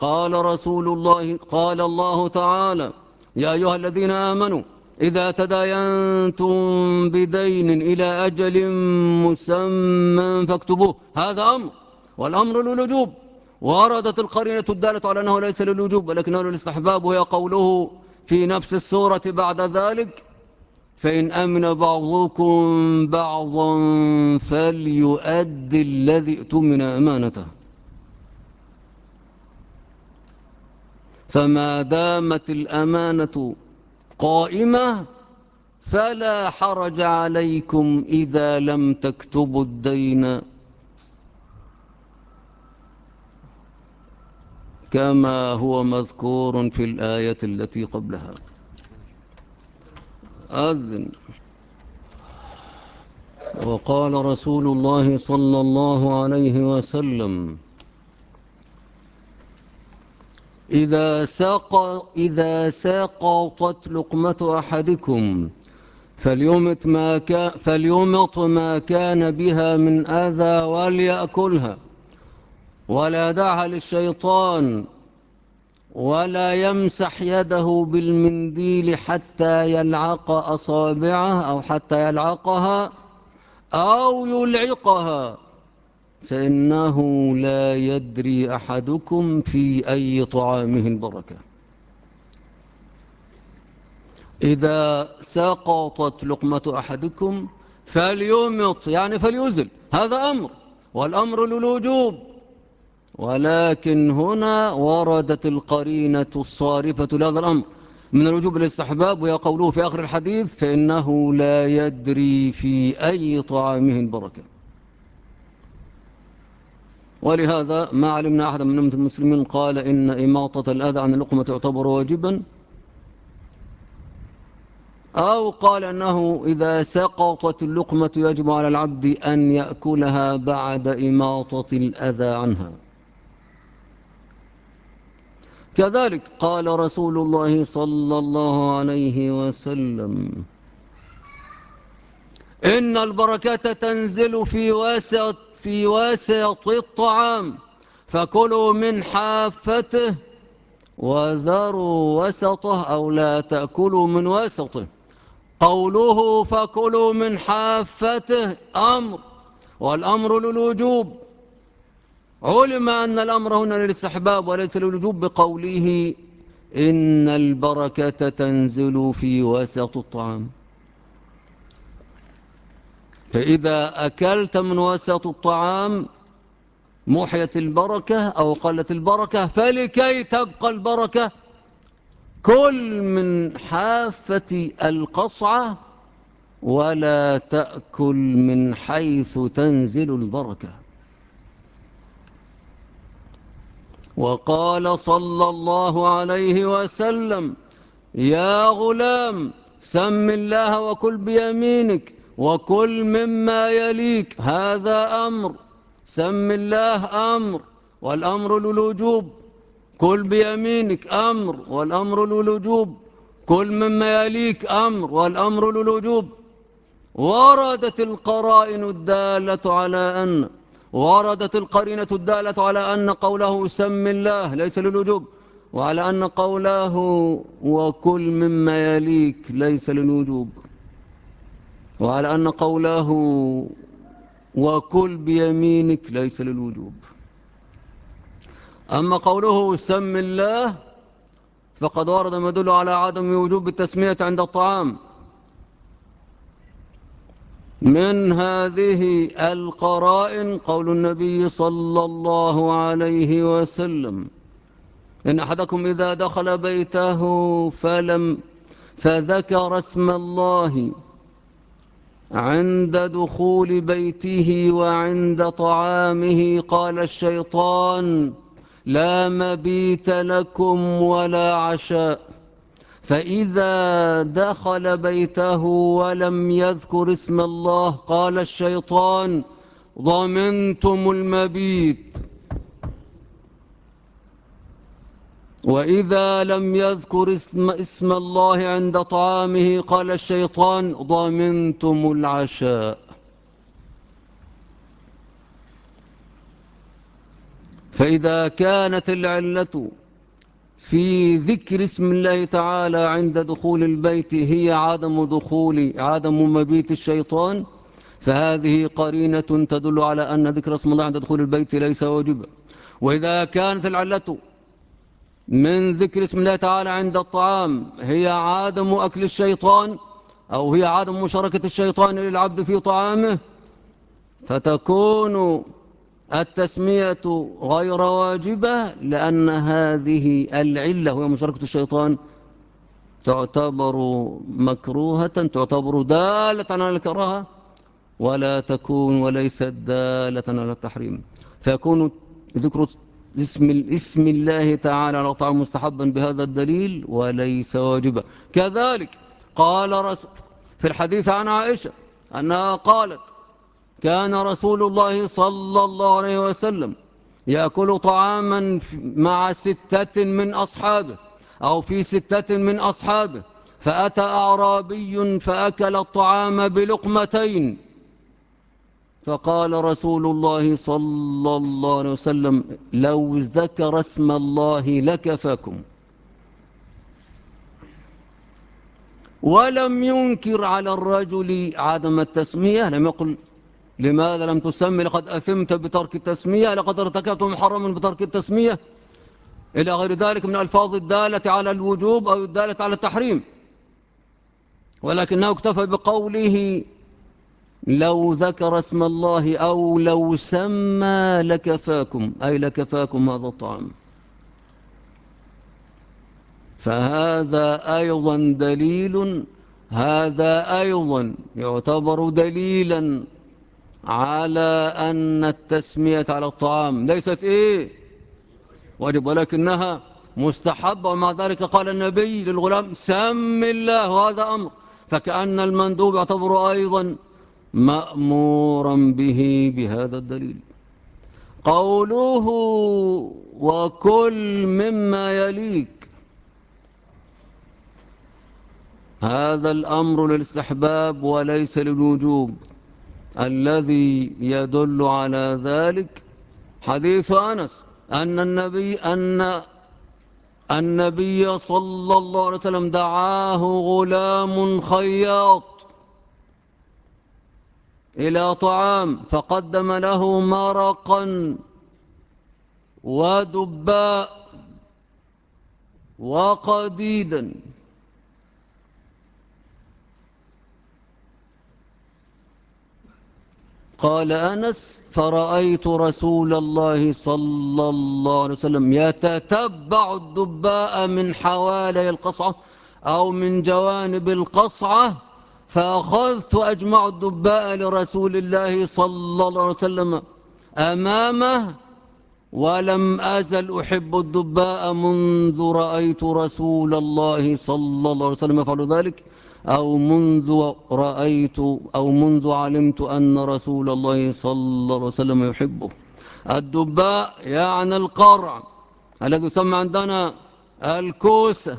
قال الله تعالى: يا أيها الذين آمنوا إذا تداينتم بدين إلى أجل مسمى فاكتبوه. هذا أمر، والأمر للوجوب. وردت القرينة الدالة على أنه ليس للوجوب ولكنه للاستحباب، وهي قوله في نفس السورة بعد ذلك: فإن أمن بعضكم بعضا فليؤدي الذي اؤتمن أمانته. فما دامت الأمانة قائمة فلا حرج عليكم إذا لم تكتبوا الدين كما هو مذكور في الآية التي قبلها. أذن. وقال رسول الله صلى الله عليه وسلم: إذا ساقطت لقمة أحدكم فليمط ما كان بها من أذى وليأكلها ولا يدعها للشيطان ولا يمسح يده بالمنديل حتى يلعق أصابعه أو حتى يلعقها أو يلعقها، فإنه لا يدري أحدكم في أي طعامه البركة. إذا سقطت لقمة أحدكم فليمط، يعني فليزل، هذا أمر، والأمر للوجوب، ولكن هنا وردت القرينة الصارفة لهذا الأمر من الوجوب للاستحباب، وهي قوله في آخر الحديث: فإنه لا يدري في أي طعامه البركة. ولهذا ما علمنا أحدا من أمة المسلمين قال إن إماطة الأذى عن اللقمة تعتبر واجبا، أو قال أنه إذا سقطت اللقمة يجب على العبد أن يأكلها بعد إماطة الأذى عنها. كذلك قال رسول الله صلى الله عليه وسلم: إن البركة تنزل في واسط الطعام، فكلوا من حافته وذروا وسطه، أو لا تأكلوا من وسطه. قوله فكلوا من حافته أمر، والأمر للوجوب. علم أن الأمر هنا للاستحباب وليس للوجوب بقوله إن البركة تنزل في وسط الطعام. فإذا أكلت من وسط الطعام محيت البركة أو قلت البركة، فلكي تبقى البركة كل من حافة القصعة ولا تأكل من حيث تنزل البركة. وقال صلى الله عليه وسلم: يا غلام سم الله وكل بيمينك وكل مما يليك. هذا أمر، سم الله أمر والأمر للوجوب، كل بيمينك أمر والأمر للوجوب، كل مما يليك أمر والأمر للوجوب. وردت القرائن الدالة وردت القرينة الدالة على أن قوله سم الله ليس للوجوب، وعلى أن قوله وكل مما يليك ليس للوجوب، وعلى أن قوله وكل بيمينك ليس للوجوب. أما قوله سم الله فقد ورد ما يدل على عدم وجوب التسمية عند الطعام. من هذه القرائن قول النبي صلى الله عليه وسلم: إن أحدكم إذا دخل بيته فذكر اسم الله عند دخول بيته وعند طعامه قال الشيطان: لا مبيت لكم ولا عشاء. فإذا دخل بيته ولم يذكر اسم الله قال الشيطان: ضمنتم المبيت. وإذا لم يذكر اسم الله عند طعامه قال الشيطان: ضمنتم العشاء. فإذا كانت العلة في ذكر اسم الله تعالى عند دخول البيت هي عدم مبيت الشيطان، فهذه قرينة تدل على أن ذكر اسم الله عند دخول البيت ليس واجبا. وإذا كانت العلة من ذكر اسم الله تعالى عند الطعام هي عدم أكل الشيطان أو هي عدم مشاركة الشيطان للعبد في طعامه، فتكون التسمية غير واجبة، لأن هذه العلة وهي مشاركة الشيطان تعتبر مكروهة، تعتبر دالة على الكراهة ولا تكون وليست دالة على التحريم، فيكون ذكر اسم الله تعالى على طعام مستحبا بهذا الدليل وليس واجبا. كذلك قال رسول في الحديث عن عائشة أنها قالت: كان رسول الله صلى الله عليه وسلم يأكل طعاما مع 6 من أصحابه أو في 6 من أصحابه، فأتى أعرابي فأكل الطعام بلقمتين، فقال رسول الله صلى الله عليه وسلم: لو ذكر اسم الله لكفاكم. ولم ينكر على الرجل عدم التسمية، لم يقل لماذا لم تسمي، لقد أثمت بترك التسمية، لقد ارتكبت محرما بترك التسمية، إلى غير ذلك من الألفاظ الدالة على الوجوب أو الدالة على التحريم، ولكنه اكتفى بقوله لو ذكر اسم الله أو لو سمى لكفاكم، أي لكفاكم هذا الطعام. فهذا أيضا دليل، هذا أيضا يعتبر دليلا على أن التسمية على الطعام ليست واجب، ولكنها مستحبة. ومع ذلك قال النبي للغلام: سم الله، وهذا أمر، فكأن المندوب يعتبر أيضا مأمورا به بهذا الدليل. قوله وكل مما يليك، هذا الأمر للاستحباب وليس للوجوب. الذي يدل على ذلك حديث أنس النبي صلى الله عليه وسلم دعاه غلام خياط إلى طعام، فقدم له مرقا ودباء وقديدا. قال أنس: فرأيت رسول الله صلى الله عليه وسلم يتتبع الدباء من حوالي القصعة أو من جوانب القصعة، فأخذت أجمع الدباء لرسول الله صلى الله عليه وسلم أمامه، ولم أزل أحب الدباء منذ رأيت رسول الله صلى الله عليه وسلم يفعل ذلك، أو منذ علمت أن رسول الله صلى الله عليه وسلم يحبه. الدباء يعني القرع الذي يسمى عندنا الكوسة.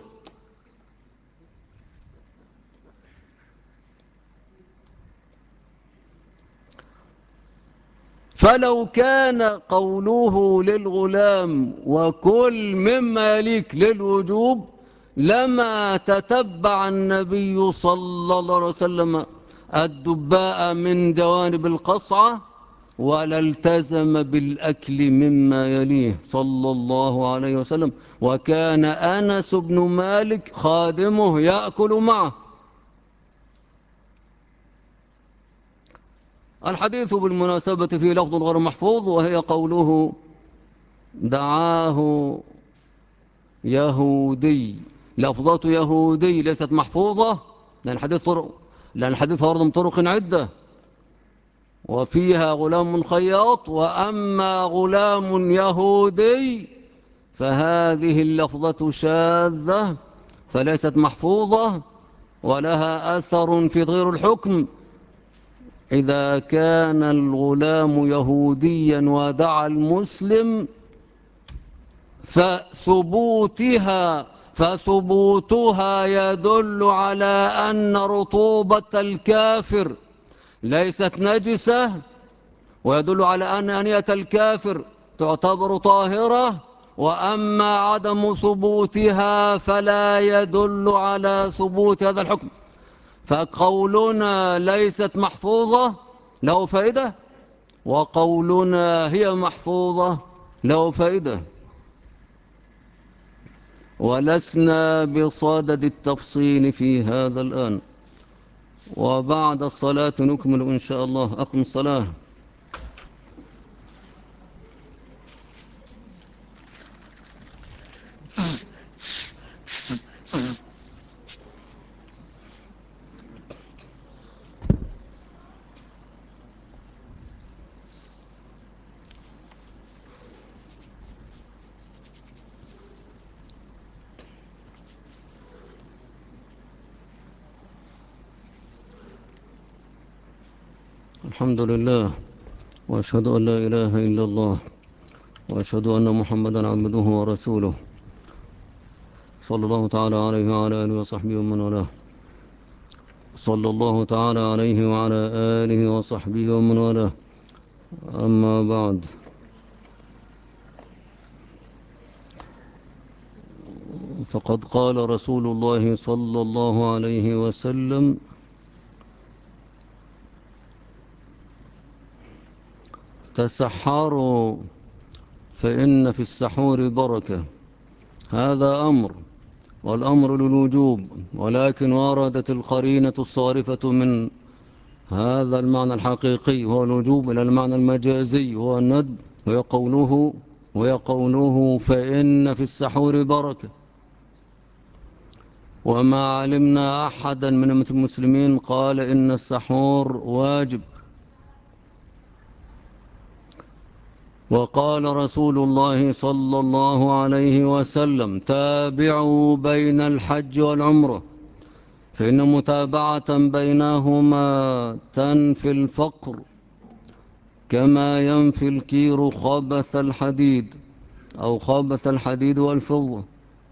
فلو كان قوله للغلام وكل مما يليك للوجوب، لما تتبع النبي صلى الله عليه وسلم الدباء من جوانب القصعة، ولا التزم بالأكل مما يليه صلى الله عليه وسلم. وكان أنس بن مالك خادمه يأكل معه. الحديث بالمناسبة فيه لفظ غير محفوظ، وهي قوله دعاه يهودي. لفظة يهودي ليست محفوظة، لأن الحديث ورد من طرق عدة، وفيها غلام خياط، وأما غلام يهودي فهذه اللفظة شاذة فليست محفوظة، ولها أثر في تغيير الحكم. إذا كان الغلام يهوديا ودعا المسلم فثبوتها يدل على أن رطوبة الكافر ليست نجسة، ويدل على أن أنية الكافر تعتبر طاهرة. وأما عدم ثبوتها فلا يدل على ثبوت هذا الحكم. فقولنا ليست محفوظة له فائدة، وقولنا هي محفوظة له فائدة، ولسنا بصدد التفصيل في هذا الآن. وبعد الصلاة نكمل إن شاء الله. أقم الصلاة. الحمد لله، وأشهد أن لا إله إلا الله، وأشهد أن محمدا عبده ورسوله، صلى الله تعالى عليه وعلى آله وصحبه ومن والاه. صلى الله تعالى عليه وعلى آله وصحبه ومن والاه. أما بعد، فقد قال رسول الله صلى الله عليه وسلم: تسحروا فإن في السحور بركة. هذا أمر، والأمر للوجوب، ولكن وردت القرينة الصارفة من هذا المعنى الحقيقي هو الوجوب إلى المعنى المجازي هو الندب، ويقوله فإن في السحور بركة. وما علمنا أحدا من أمة المسلمين قال إن السحور واجب. وقال رسول الله صلى الله عليه وسلم: تابعوا بين الحج والعمرة، فإن متابعة بينهما تنفي الفقر كما ينفي الكير خبث الحديد، أو خبث الحديد والفضة.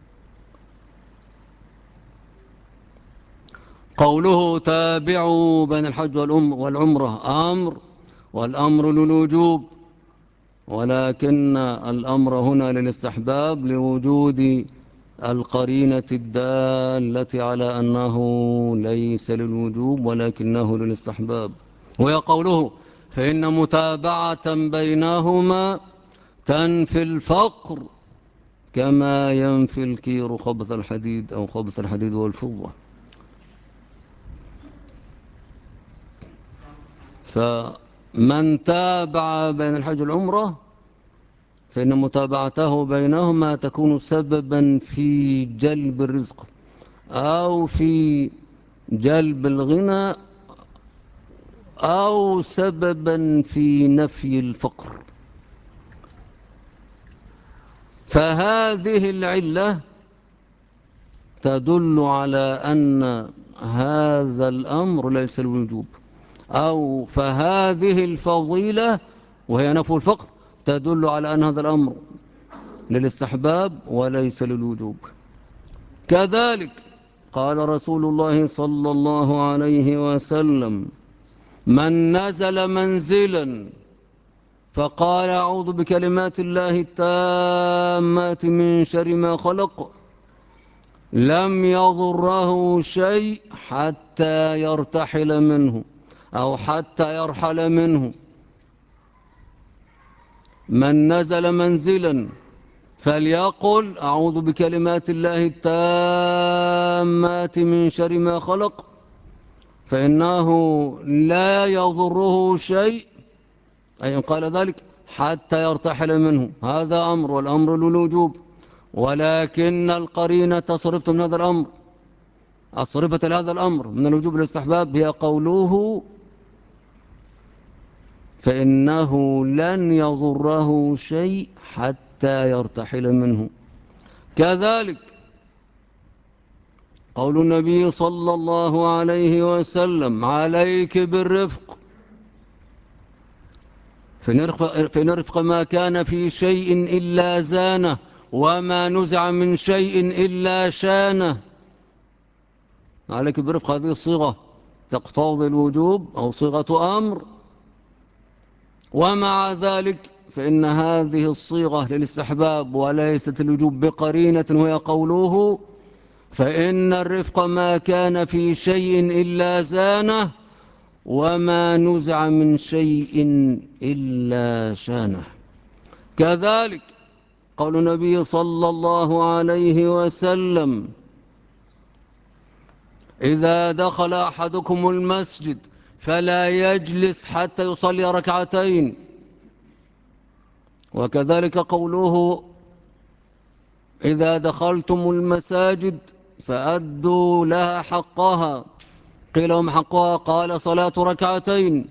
قوله تابعوا بين الحج والعمرة أمر، والأمر للوجوب، ولكن الأمر هنا للاستحباب لوجود القرينة الدالة على أنه ليس للوجوب ولكنه للاستحباب. وهي قوله فإن متابعة بينهما تنفي الفقر كما ينفي الكير خبث الحديد، أو خبث الحديد والفضة. فمن تابع بين الحج والعمرة فإن متابعته بينهما تكون سببا في جلب الرزق، أو في جلب الغنى، أو سببا في نفي الفقر. فهذه العلة تدل على أن هذا الأمر ليس الوجوب، أو فهذه الفضيلة وهي نفي الفقر تدل على أن هذا الأمر للاستحباب وليس للوجوب. كذلك قال رسول الله صلى الله عليه وسلم: من نزل منزلا فقال أعوذ بكلمات الله التامات من شر ما خلق لم يضره شيء حتى يرتحل منه، أو حتى يرحل منه. من نزل منزلا فليقل أعوذ بكلمات الله التامات من شر ما خلق، فإنه لا يضره شيء، أي إن قال ذلك حتى يرتحل منه. هذا أمر، والأمر للوجوب، ولكن القرينة صرفت من هذا الأمر، أصرفت هذا الأمر من الوجوب للاستحباب هي قوله فإنه لن يضره شيء حتى يرتحل منه. كذلك قول النبي صلى الله عليه وسلم: عليك بالرفق، فإن رفق ما كان في شيء إلا زانه، وما نزع من شيء إلا شانه. عليك بالرفق هذه الصيغة تقتضي الوجوب، أو صيغة أمر، ومع ذلك فإن هذه الصيغة للاستحباب وليست الوجوب بقرينة، وهي قوله فإن الرفق ما كان في شيء إلا زانه، وما نزع من شيء إلا شانه. كذلك قول النبي صلى الله عليه وسلم: إذا دخل أحدكم المسجد فلا يجلس حتى يصلي ركعتين. وكذلك قوله إذا دخلتم المساجد فأدوا لها حقها. قيل وما حقها؟ قال صلاة ركعتين.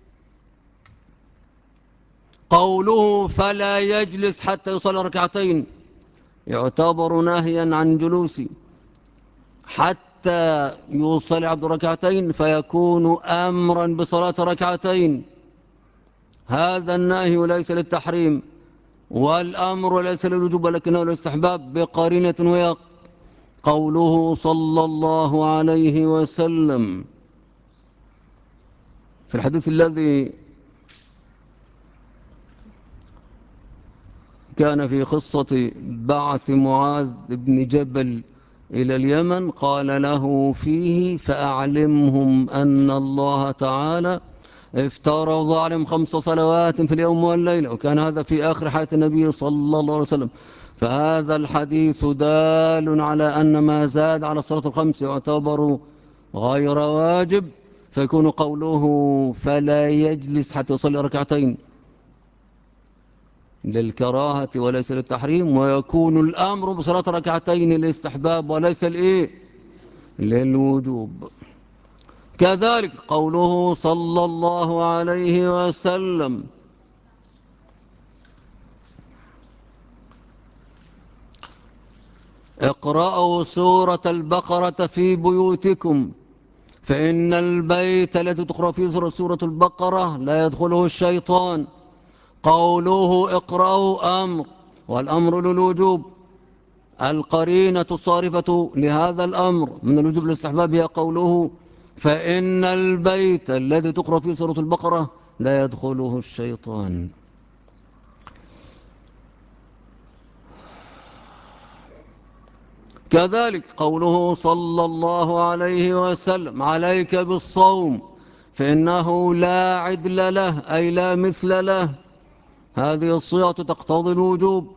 قوله فلا يجلس حتى يصلي ركعتين يعتبر نهيا عن جلوس حتى حتى يصلي عبد ركعتين فيكون أمرا بصلاة ركعتين. هذا النهي ليس للتحريم، والأمر ليس للوجوب ولكنه للاستحباب بقرينة، وهي قوله صلى الله عليه وسلم في الحديث الذي كان في قصة بعث معاذ بن جبل إلى اليمن، قال له فيه: فأعلمهم أن الله تعالى افترض عليهم 5 صلوات في اليوم والليلة، وكان هذا في آخر حياة النبي صلى الله عليه وسلم. فهذا الحديث دال على أن ما زاد على الصلاة الخمس يعتبر غير واجب، فيكون قوله فلا يجلس حتى يصلي ركعتين للكراهة وليس للتحريم، ويكون الأمر بصلاة ركعتين للاستحباب وليس للوجوب. كذلك قوله صلى الله عليه وسلم: اقرأوا سورة البقرة في بيوتكم فإن البيت الذي تقرأ فيه سورة البقرة لا يدخله الشيطان. قوله اقرأوا أمر، والأمر للوجوب. القرينة الصارفة لهذا الأمر من الوجوب الاستحباب هي قوله فإن البيت الذي تقرأ فيه سورة البقرة لا يدخله الشيطان. كذلك قوله صلى الله عليه وسلم: عليك بالصوم فإنه لا عدل له، أي لا مثل له. هذه الصيغة تقتضي الوجوب،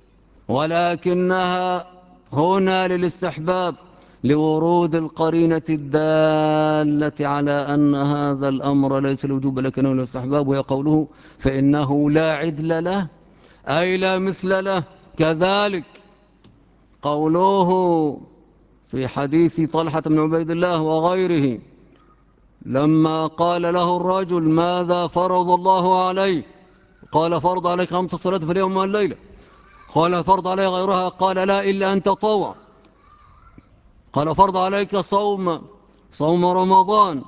ولكنها هنا للاستحباب لورود القرينة الدالة على أن هذا الأمر ليس الوجوب لكنه للاستحباب، وهي قوله فإنه لا عدل له، أي لا مثل له. كذلك قوله في حديث طلحة بن عبيد الله وغيره لما قال له الرجل: ماذا فرض الله عليه؟ قال: فرض عليك 5 صلوات في اليوم والليلة. قال: فرض علي غيرها؟ قال: لا، إلا أن تطوع. قال: فرض عليك صوم رمضان؟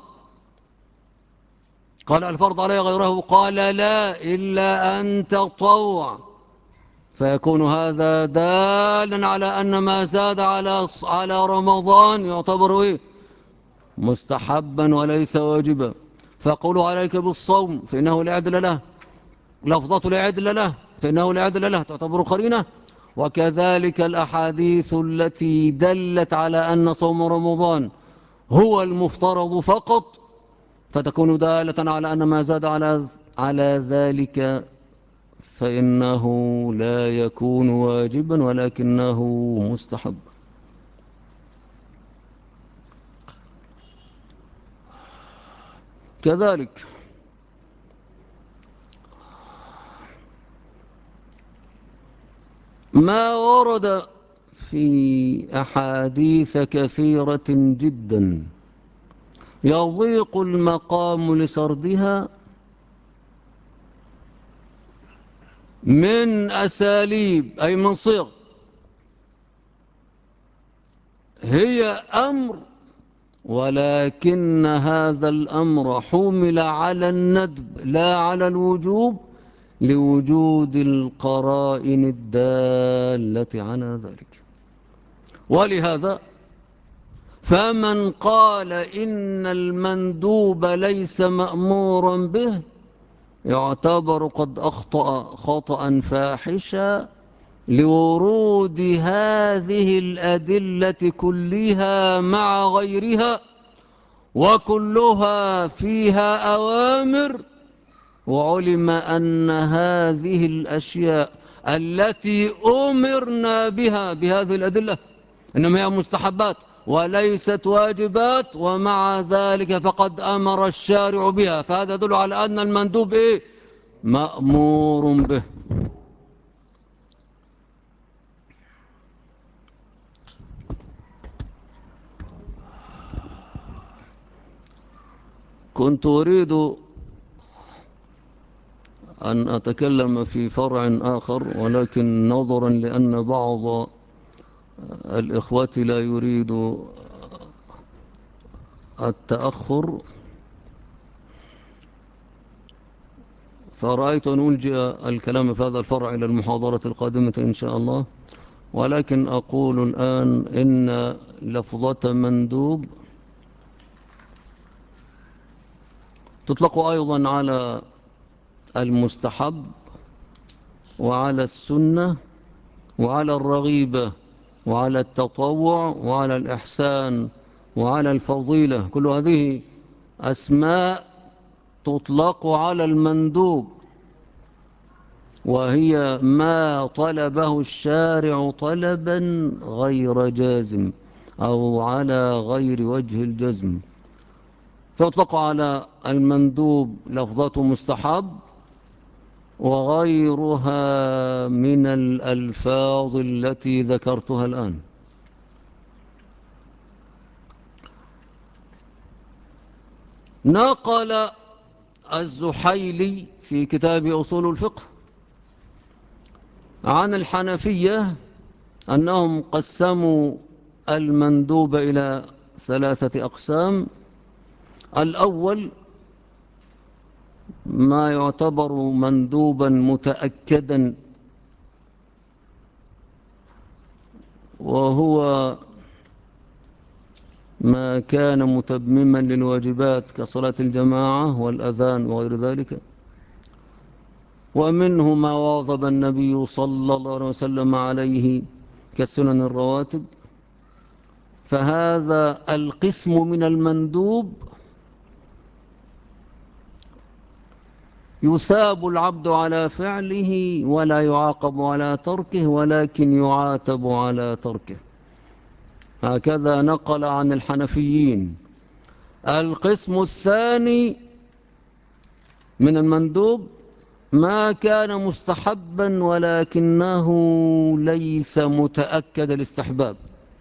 قال: الفرض علي غيره؟ قال: لا، إلا أن تطوع. فيكون هذا دالا على أن ما زاد على رمضان يعتبر إيه؟ مستحبا وليس واجبا. فقولوا عليك بالصوم فإنه لا عدل له، لفظة لا عدل له فإنه لا عدل له تعتبر قرينة. وكذلك الأحاديث التي دلت على أن صوم رمضان هو المفترض فقط فتكون دالة على أن ما زاد على ذلك فإنه لا يكون واجبا ولكنه مستحب. كذلك ما ورد في أحاديث كثيرة جدا يضيق المقام لسردها من أساليب، أي من صيغ، هي أمر، ولكن هذا الأمر حمل على الندب لا على الوجوب لوجود القرائن الدالة على ذلك. ولهذا فمن قال إن المندوب ليس مأمورا به يعتبر قد أخطأ خطأ فاحشا لورود هذه الأدلة كلها مع غيرها، وكلها فيها أوامر، وعلم أن هذه الأشياء التي أمرنا بها بهذه الأدلة إنما هي مستحبات وليست واجبات، ومع ذلك فقد أمر الشارع بها، فهذا يدل على أن المندوب إيه؟ مأمور به. كنت أريد أن أتكلم في فرع آخر، ولكن نظرا لأن بعض الإخوة لا يريد التأخر، فرأيت أن ألجئ الكلام في هذا الفرع إلى المحاضرة القادمة إن شاء الله، ولكن أقول الآن إن لفظة مندوب تطلق أيضا على المستحب وعلى السنة وعلى الرغيبة وعلى التطوع وعلى الإحسان وعلى الفضيلة. كل هذه أسماء تطلق على المندوب، وهي ما طلبه الشارع طلبا غير جازم أو على غير وجه الجزم. فيطلق على المندوب لفظة مستحب وغيرها من الألفاظ التي ذكرتها الآن. نقل الزحيلي في كتاب أصول الفقه عن الحنفية أنهم قسموا المندوب إلى 3 أقسام. الأول ما يعتبر مندوبا متأكدا، وهو ما كان متمما للواجبات كصلاة الجماعة والأذان وغير ذلك، ومنه ما واظب النبي صلى الله عليه وسلم عليه كالسنن الرواتب. فهذا القسم من المندوب يثاب العبد على فعله ولا يعاقب على تركه، ولكن يعاتب على تركه. هكذا نقل عن الحنفيين. القسم الثاني من المندوب ما كان مستحبا ولكنه ليس متأكد الاستحباب،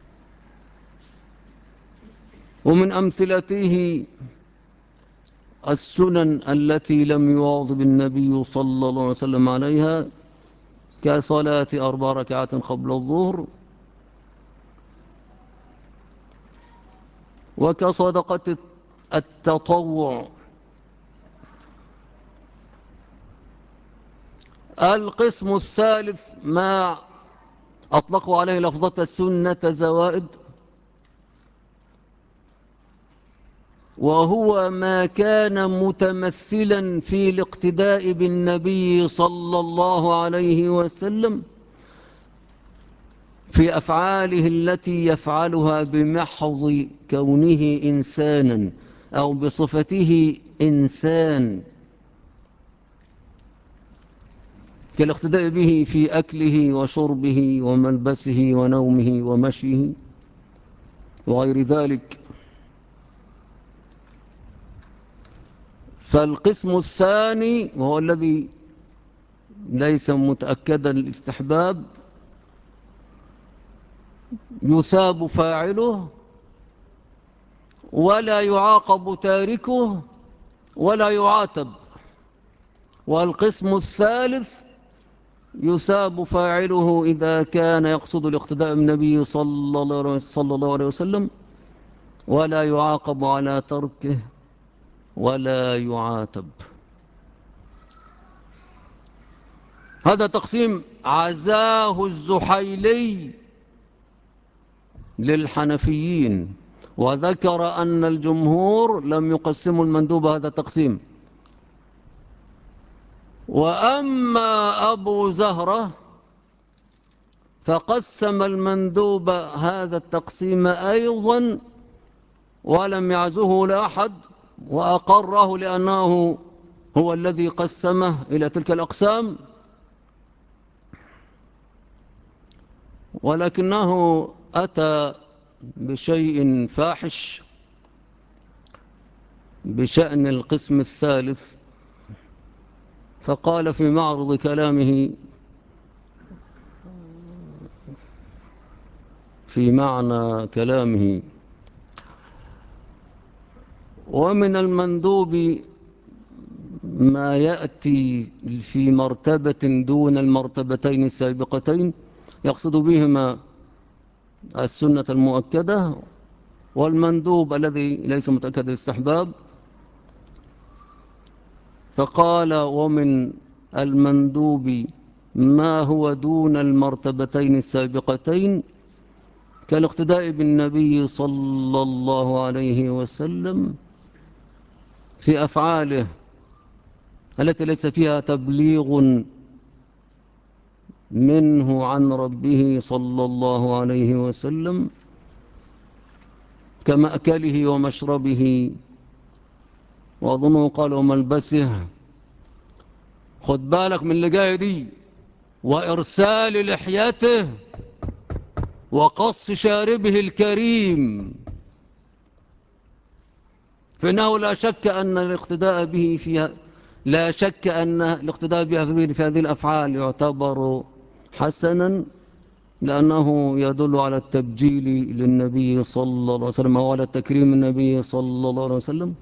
ومن أمثلته السنن التي لم يواظب النبي صلى الله عليه وسلم عليها كصلاة 4 ركعات قبل الظهر، وكصدقة التطوع. القسم الثالث ما أطلقوا عليه لفظة السنة زوائد، وهو ما كان متمثلا في الاقتداء بالنبي صلى الله عليه وسلم في أفعاله التي يفعلها بمحض كونه إنسانا أو بصفته إنسان، كالاقتداء به في أكله وشربه وملبسه ونومه ومشيه وغير ذلك. فالقسم الثاني وهو الذي ليس متأكدا الاستحباب يثاب فاعله ولا يعاقب تاركه ولا يعاتب. والقسم الثالث يثاب فاعله إذا كان يقصد الاقتداء بالنبي صلى الله عليه وسلم، ولا يعاقب على تركه ولا يعاتب. هذا تقسيم عزاه الزحيلي للحنفيين، وذكر أن الجمهور لم يقسموا المندوب هذا التقسيم. وأما أبو زهرة فقسم المندوب هذا التقسيم أيضا ولم يعزه لأحد، وأقره لأنه هو الذي قسمه إلى تلك الأقسام، ولكنه أتى بشيء فاحش بشأن القسم الثالث. فقال في معرض كلامه في معنى كلامه: ومن المندوب ما يأتي في مرتبة دون المرتبتين السابقتين، يقصد بهما السنة المؤكدة والمندوب الذي ليس متأكد الاستحباب. فقال ومن المندوب ما هو دون المرتبتين السابقتين كالاقتداء بالنبي صلى الله عليه وسلم في أفعاله التي ليس فيها تبليغ منه عن ربه صلى الله عليه وسلم كمأكله ومشربه، وأظنه قال وملبسه. خد بالك من اللي جاي دي، وإرسال لحيته وقص شاربه الكريم، فإنه لا شك أن الاقتداء به فيها، لا شك أن الاقتداء بها في هذه الأفعال يعتبر حسنا، لأنه يدل على التبجيل للنبي صلى الله عليه وسلم أو على تكريم النبي صلى الله عليه وسلم.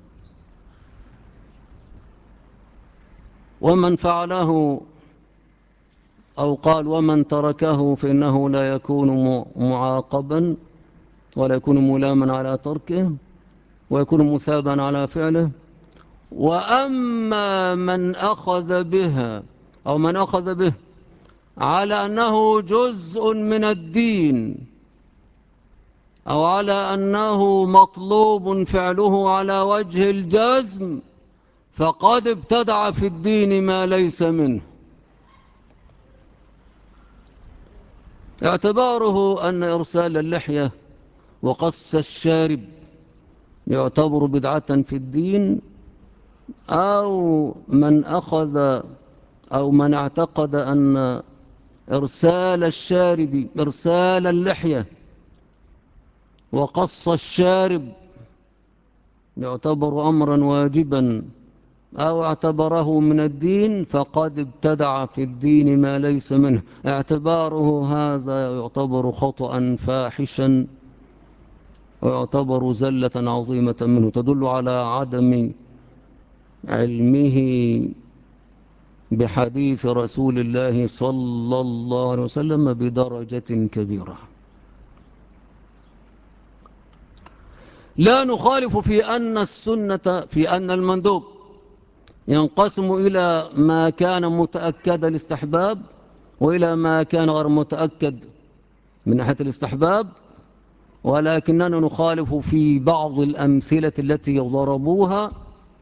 ومن فعله أو قال ومن تركه فإنه لا يكون معاقبا ولا يكون ملاما على تركه ويكون مثابا على فعله. وأما من أخذ بها أو من أخذ به على أنه جزء من الدين أو على أنه مطلوب فعله على وجه الجزم فقد ابتدع في الدين ما ليس منه. اعتباره أن إرسال اللحية وقص الشارب يعتبر بدعة في الدين، أو من أخذ أو من اعتقد أن إرسال الشارب إرسال اللحية وقص الشارب يعتبر أمرا واجبا أو اعتبره من الدين فقد ابتدع في الدين ما ليس منه. اعتباره هذا يعتبر خطأ فاحشا ويعتبر زلة عظيمة منه تدل على عدم علمه بحديث رسول الله صلى الله عليه وسلم بدرجة كبيرة. لا نخالف في أن السنة في أن المندوب ينقسم إلى ما كان متأكد الاستحباب وإلى ما كان غير متأكد من ناحية الاستحباب، ولكننا نخالف في بعض الأمثلة التي ضربوها،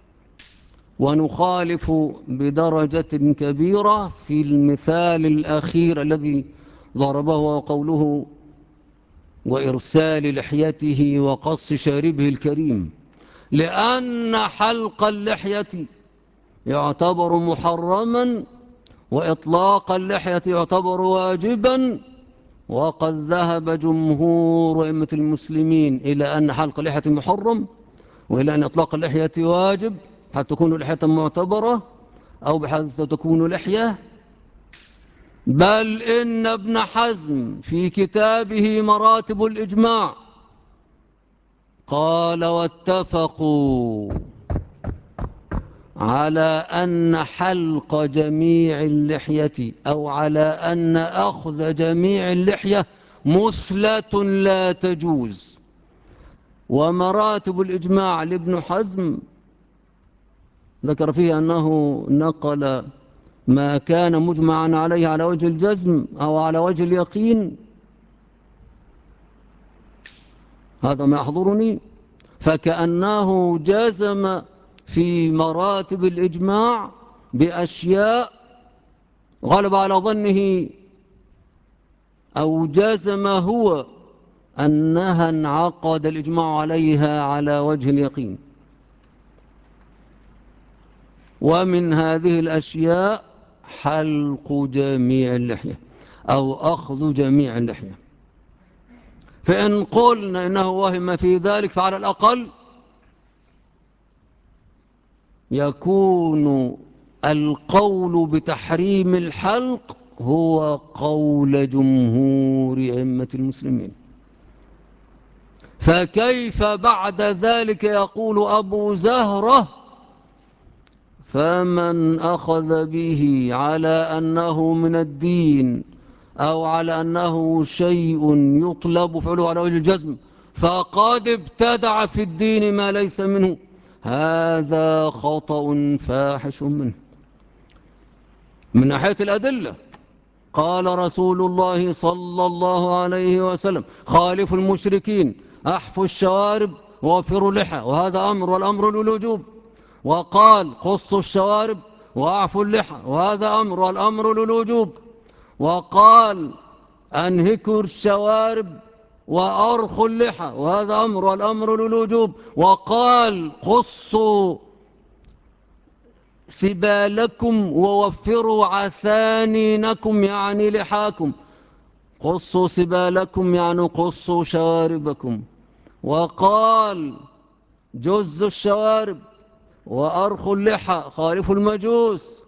ونخالف بدرجة كبيرة في المثال الأخير الذي ضربه وقوله وإرسال لحيته وقص شاربه الكريم، لأن حلق اللحية يعتبر محرما وإطلاق اللحية يعتبر واجبا، وقد ذهب جمهور أئمة المسلمين إلى أن حلق اللحية محرم وإلى أن إطلاق اللحية واجب حتى تكون لحية معتبرة أو بحيث تكون لحية. بل إن ابن حزم في كتابه مراتب الإجماع قال واتفقوا على أن حلق جميع اللحية أو على أن أخذ جميع اللحية مثلة لا تجوز. ومراتب الإجماع لابن حزم ذكر فيه أنه نقل ما كان مجمعا عليه على وجه الجزم أو على وجه اليقين، هذا ما يحضرني، فكأنه جزم في مراتب الإجماع بأشياء غلب على ظنه أو جزم هو أنها انعقد الإجماع عليها على وجه اليقين. ومن هذه الأشياء حلق جميع اللحية أو أخذ جميع اللحية. فإن قلنا إنه وهم في ذلك فعلى الأقل يكون القول بتحريم الحلق هو قول جمهور أئمة المسلمين. فكيف بعد ذلك يقول أبو زهرة فمن أخذ به على أنه من الدين أو على أنه شيء يطلب فعله على وجه الجزم فقد ابتدع في الدين ما ليس منه. هذا خطأ فاحش منه. من ناحية الأدلة قال رسول الله صلى الله عليه وسلم: خالفوا المشركين، أحفوا الشوارب ووفروا اللحى، وهذا أمر، والأمر للوجوب. وقال: قصوا الشوارب وأعفوا اللحى، وهذا أمر، والأمر للوجوب. وقال: أنهكوا الشوارب وأرخوا اللحى، وهذا أمر، والأمر للوجوب. وقال: قصوا سبالكم ووفروا عسانينكم، يعني لحاكم. قصوا سبالكم يعني قصوا شواربكم. وقال: جزوا الشوارب وأرخوا اللحى، خالفوا المجوس،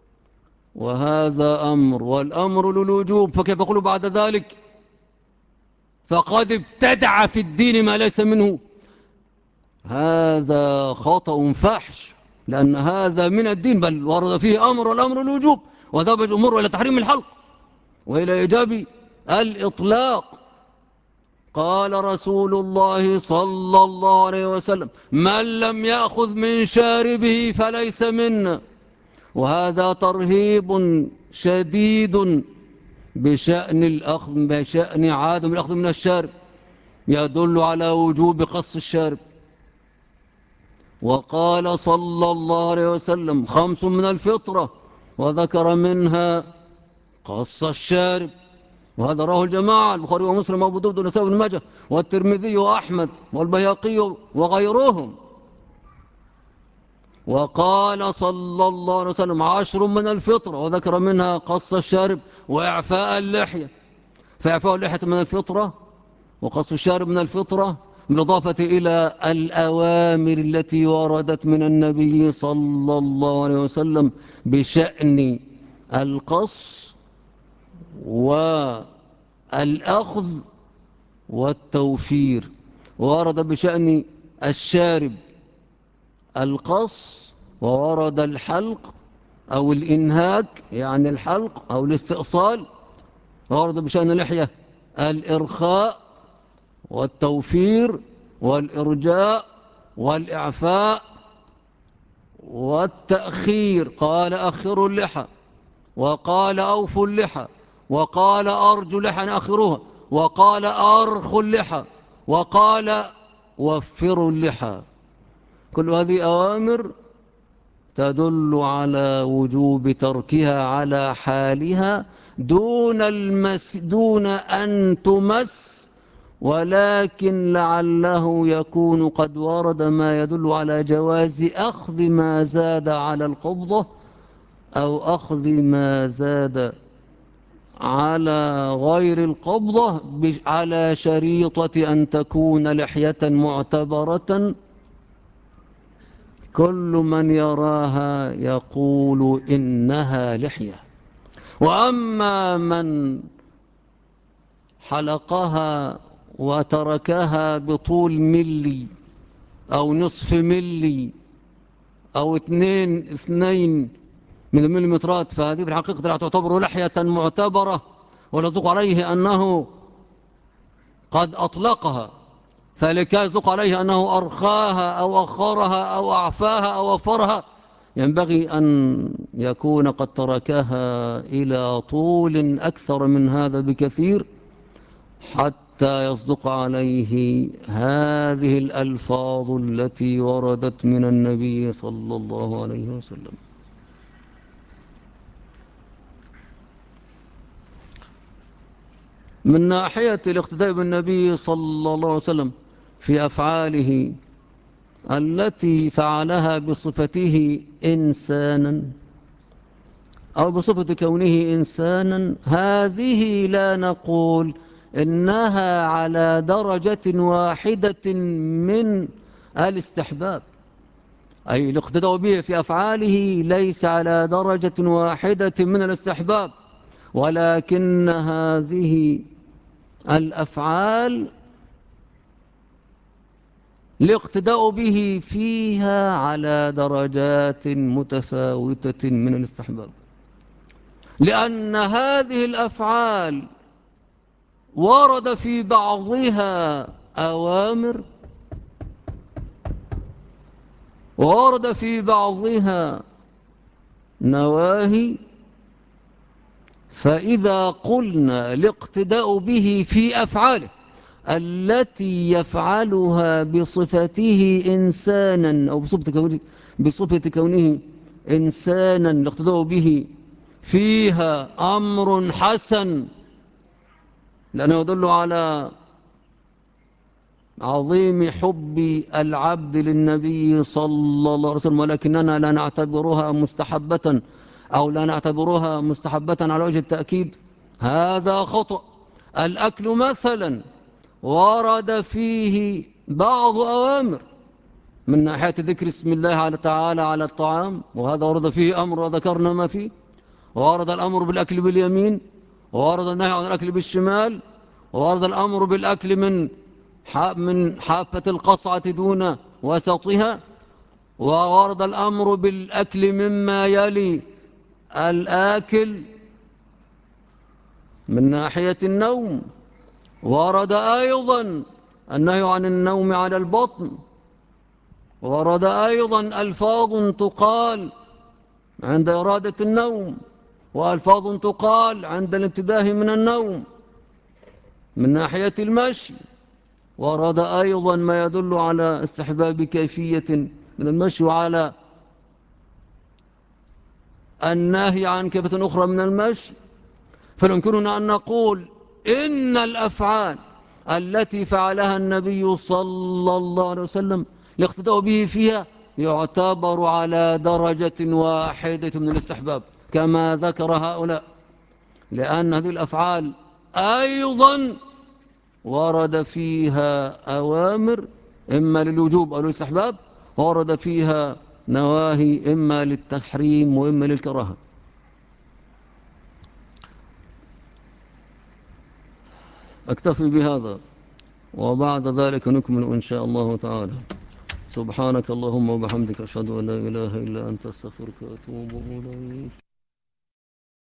وهذا أمر، والأمر للوجوب. فكيف يقول بعد ذلك: فقد ابتدع في الدين ما ليس منه؟ هذا خطأ فاحش، لأن هذا من الدين، بل ورد فيه أمر، والأمر الوجوب، وذهب الأمور إلى تحريم الحلق وإلى إيجاب الإطلاق. قال رسول الله صلى الله عليه وسلم: من لم يأخذ من شاربه فليس منا. وهذا ترهيب شديد بشأن عدم الأخذ من الشارب، يدل على وجوب قص الشارب. وقال صلى الله عليه وسلم: 5 من الفطرة، وذكر منها قص الشارب. وهذا رواه الجماعة: البخاري ومسلم وابو داود والنسائي وابن ماجه والترمذي وأحمد والبيهقي وغيرهم. وقال صلى الله عليه وسلم: 10 من الفطرة، وذكر منها قص الشارب وإعفاء اللحية. فإعفاء اللحية من الفطرة، وقص الشارب من الفطرة، بالإضافة إلى الأوامر التي وردت من النبي صلى الله عليه وسلم بشأن القص والأخذ والتوفير. ورد بشأن الشارب القص، وورد الحلق أو الإنهاك يعني الحلق أو الاستئصال. ورد بشأن اللحية الإرخاء والتوفير والإرجاء والإعفاء والتأخير. قال: أخروا اللحى، وقال: أوفوا اللحى، وقال: أرجوا اللحى أخروها، وقال: أرخوا اللحى، وقال: وفروا اللحى. كل هذه أوامر تدل على وجوب تركها على حالها دون أن تمس، ولكن لعله يكون قد ورد ما يدل على جواز أخذ ما زاد على القبضة، أو أخذ ما زاد على غير القبضة على شريطة أن تكون لحية معتبرة. كل من يراها يقول إنها لحية. وأما من حلقها وتركها بطول ملي أو نصف ملي أو 2 من المليمترات، فهذه في الحقيقة لا تعتبر لحية معتبرة، ونصدق عليه أنه قد أطلقها، فلكي يصدق عليه أنه أرخاها أو أخرها أو أعفاها أو وفرها، ينبغي أن يكون قد تركها إلى طول أكثر من هذا بكثير، حتى يصدق عليه هذه الألفاظ التي وردت من النبي صلى الله عليه وسلم. من ناحية الاقتداء بالنبي صلى الله عليه وسلم في أفعاله التي فعلها بصفته إنسانا أو بصفة كونه إنسانا، هذه لا نقول إنها على درجة واحدة من الاستحباب، أي الاقتداء به في أفعاله ليس على درجة واحدة من الاستحباب، ولكن هذه الأفعال الاقتداء به فيها على درجات متفاوتة من الاستحباب، لأن هذه الأفعال ورد في بعضها أوامر وورد في بعضها نواهي. فإذا قلنا الاقتداء به في أفعاله التي يفعلها بصفته إنسانا أو بصفة كونه إنسانا، الاقتداء به فيها أمر حسن، لأنه يدل على عظيم حب العبد للنبي صلى الله عليه وسلم، ولكننا لا نعتبرها مستحبة أو لا نعتبرها مستحبة على وجه التأكيد، هذا خطأ. الأكل مثلا ورد فيه بعض أوامر من ناحية ذكر اسم الله تعالى على الطعام، وهذا ورد فيه أمر وذكرنا ما فيه. ورد الأمر بالأكل باليمين، ورد النهي عن الأكل بالشمال، ورد الأمر بالأكل من حافة القصعة دون وسطها، وورد الأمر بالأكل مما يلي الآكل من ناحية النوم. ورد أيضا النهي عن النوم على البطن. ورد أيضا ألفاظ تقال عند إرادة النوم، وألفاظ تقال عند الانتباه من النوم من ناحية المشي. ورد أيضا ما يدل على استحباب كيفية من المشي، وعلى النهي عن كيفية أخرى من المشي. فيمكننا أن نقول إن الأفعال التي فعلها النبي صلى الله عليه وسلم الاقتداء به فيها يعتبر على درجة واحدة من الاستحباب كما ذكر هؤلاء، لأن هذه الأفعال أيضا ورد فيها أوامر إما للوجوب أو للاستحباب، ورد فيها نواهي إما للتحريم وإما للكراهة. أكتفي بهذا وبعد ذلك نكمل إن شاء الله تعالى. سبحانك اللهم وبحمدك أشهد أن لا إله إلا أنت أستغفرك وأتوب إليك.